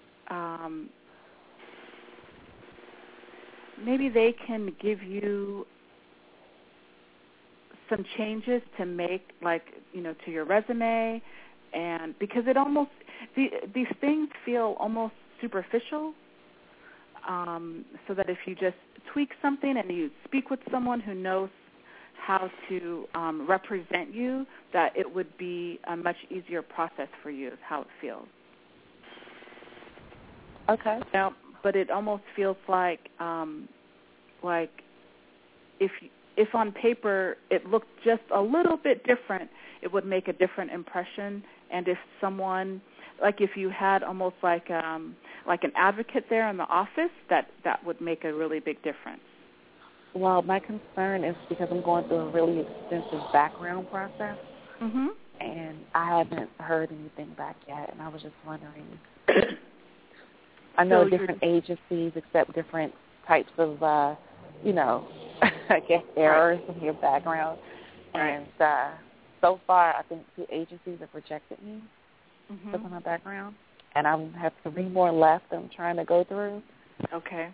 maybe they can give you some changes to make, to your resume and because it almost these things feel almost superficial. So that if you just tweak something and you speak with someone who knows how to represent you, that it would be a much easier process for you. Is how it feels. Okay. Now, but it almost feels like if on paper it looked just a little bit different, it would make a different impression. And if someone, like if you had almost like an advocate there in the office, that would make a really big difference. Well, my concern is because I'm going through a really extensive background process, and I haven't heard anything back yet, and I was just wondering. I know different agencies accept different types of, I guess, errors in your background. And so far, I think 2 agencies have rejected me because of my background. And I have 3 more left I'm trying to go through. Okay.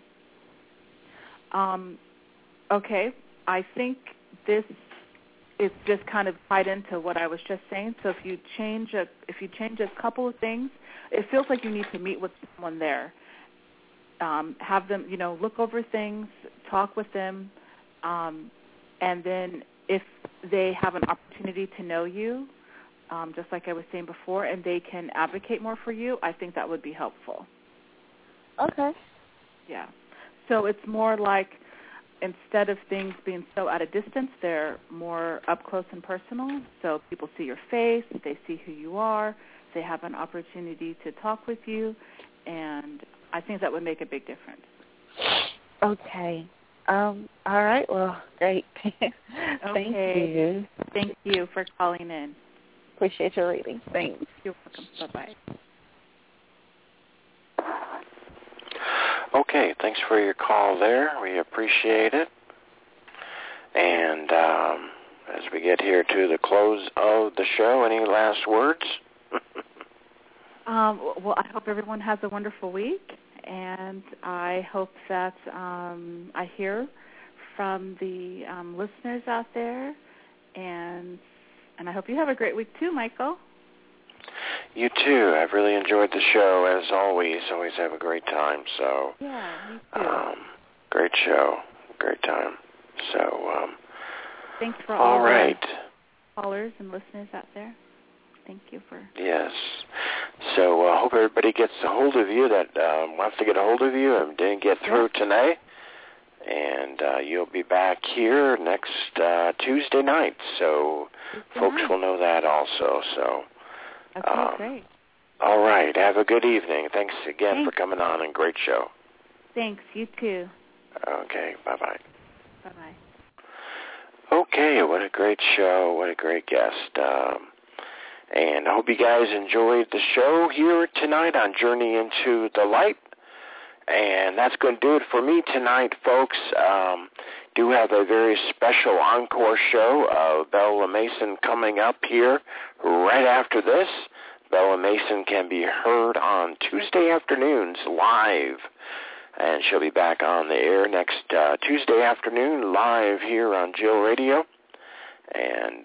Okay. I think this is just kind of tied into what I was just saying. So if you change a couple of things, it feels like you need to meet with someone there. Have them, look over things, talk with them, and then if they have an opportunity to know you, just like I was saying before, and they can advocate more for you, I think that would be helpful. Okay. Yeah. So it's more like instead of things being so at a distance, they're more up close and personal. So people see your face, they see who you are, they have an opportunity to talk with you, and I think that would make a big difference. Okay. All right. Well, great. Thank you. Thank you for calling in. Appreciate your reading. Thanks. You're welcome. Bye-bye. Okay, thanks for your call there. We appreciate it. And as we get here to the close of the show, any last words? Well, I hope everyone has a wonderful week, and I hope that I hear from the listeners out there, and I hope you have a great week too, Michael. You too. I've really enjoyed the show, as always. Always have a great time. So, yeah, me too. Great show. Great time. So, thanks for all the callers and listeners out there. Thank you for... Yes. So I hope everybody gets a hold of you that wants to get a hold of you and didn't get through tonight. And you'll be back here next Tuesday night. So folks will know that also. So, okay, great. All right. Have a good evening. Thanks again for coming on, and great show. Thanks. You too. Okay. Bye-bye. Bye-bye. Okay. What a great show. What a great guest. And I hope you guys enjoyed the show here tonight on Journey into the Light. And that's going to do it for me tonight, folks. Do have a very special encore show of Bella Mason coming up here right after this. Bella Mason can be heard on Tuesday afternoons live. And she'll be back on the air next Tuesday afternoon live here on Jill Radio. And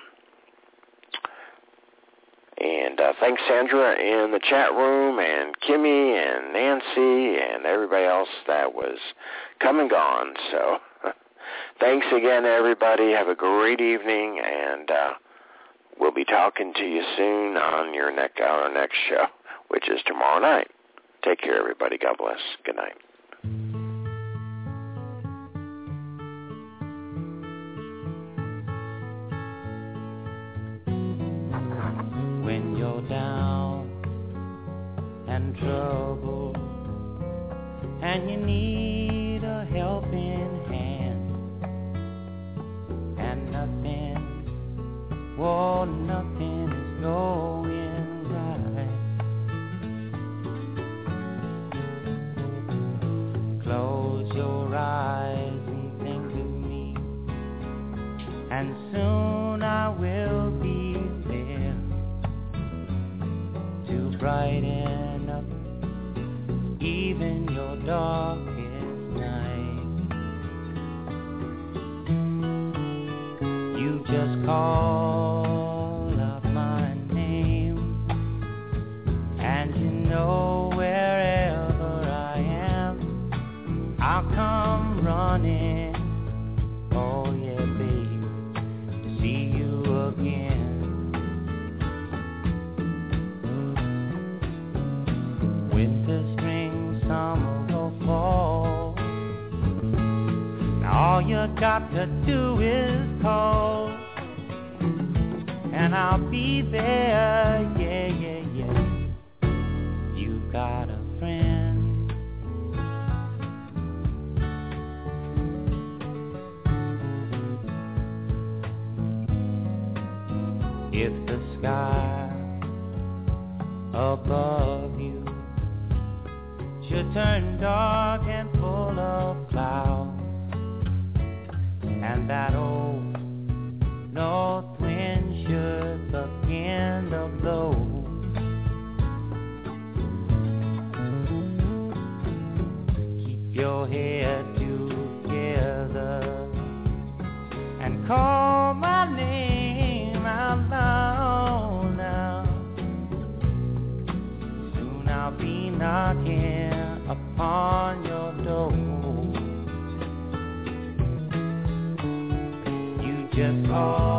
thanks, Sandra, in the chat room, and Kimmy, and Nancy, and everybody else that was come and gone. So thanks again, everybody. Have a great evening, and we'll be talking to you soon on our next show, which is tomorrow night. Take care, everybody. God bless. Good night. When you're down and troubled and you need a helping hand, and nothing is going right. Close your eyes and think of me, and soon I will be there to brighten up even your darkest night. You just call out my name, know wherever I am, I'll come running. Oh yeah, baby, to see you again. Winter, spring, summer, or fall, now all you got to do is call, and I'll be there, yeah, yeah, yeah. You got a friend. If the sky above you should turn dark and full of clouds, and that old north wind should begin to blow, keep your head together and call my name out loud now. Soon I'll be knocking upon your door. You just call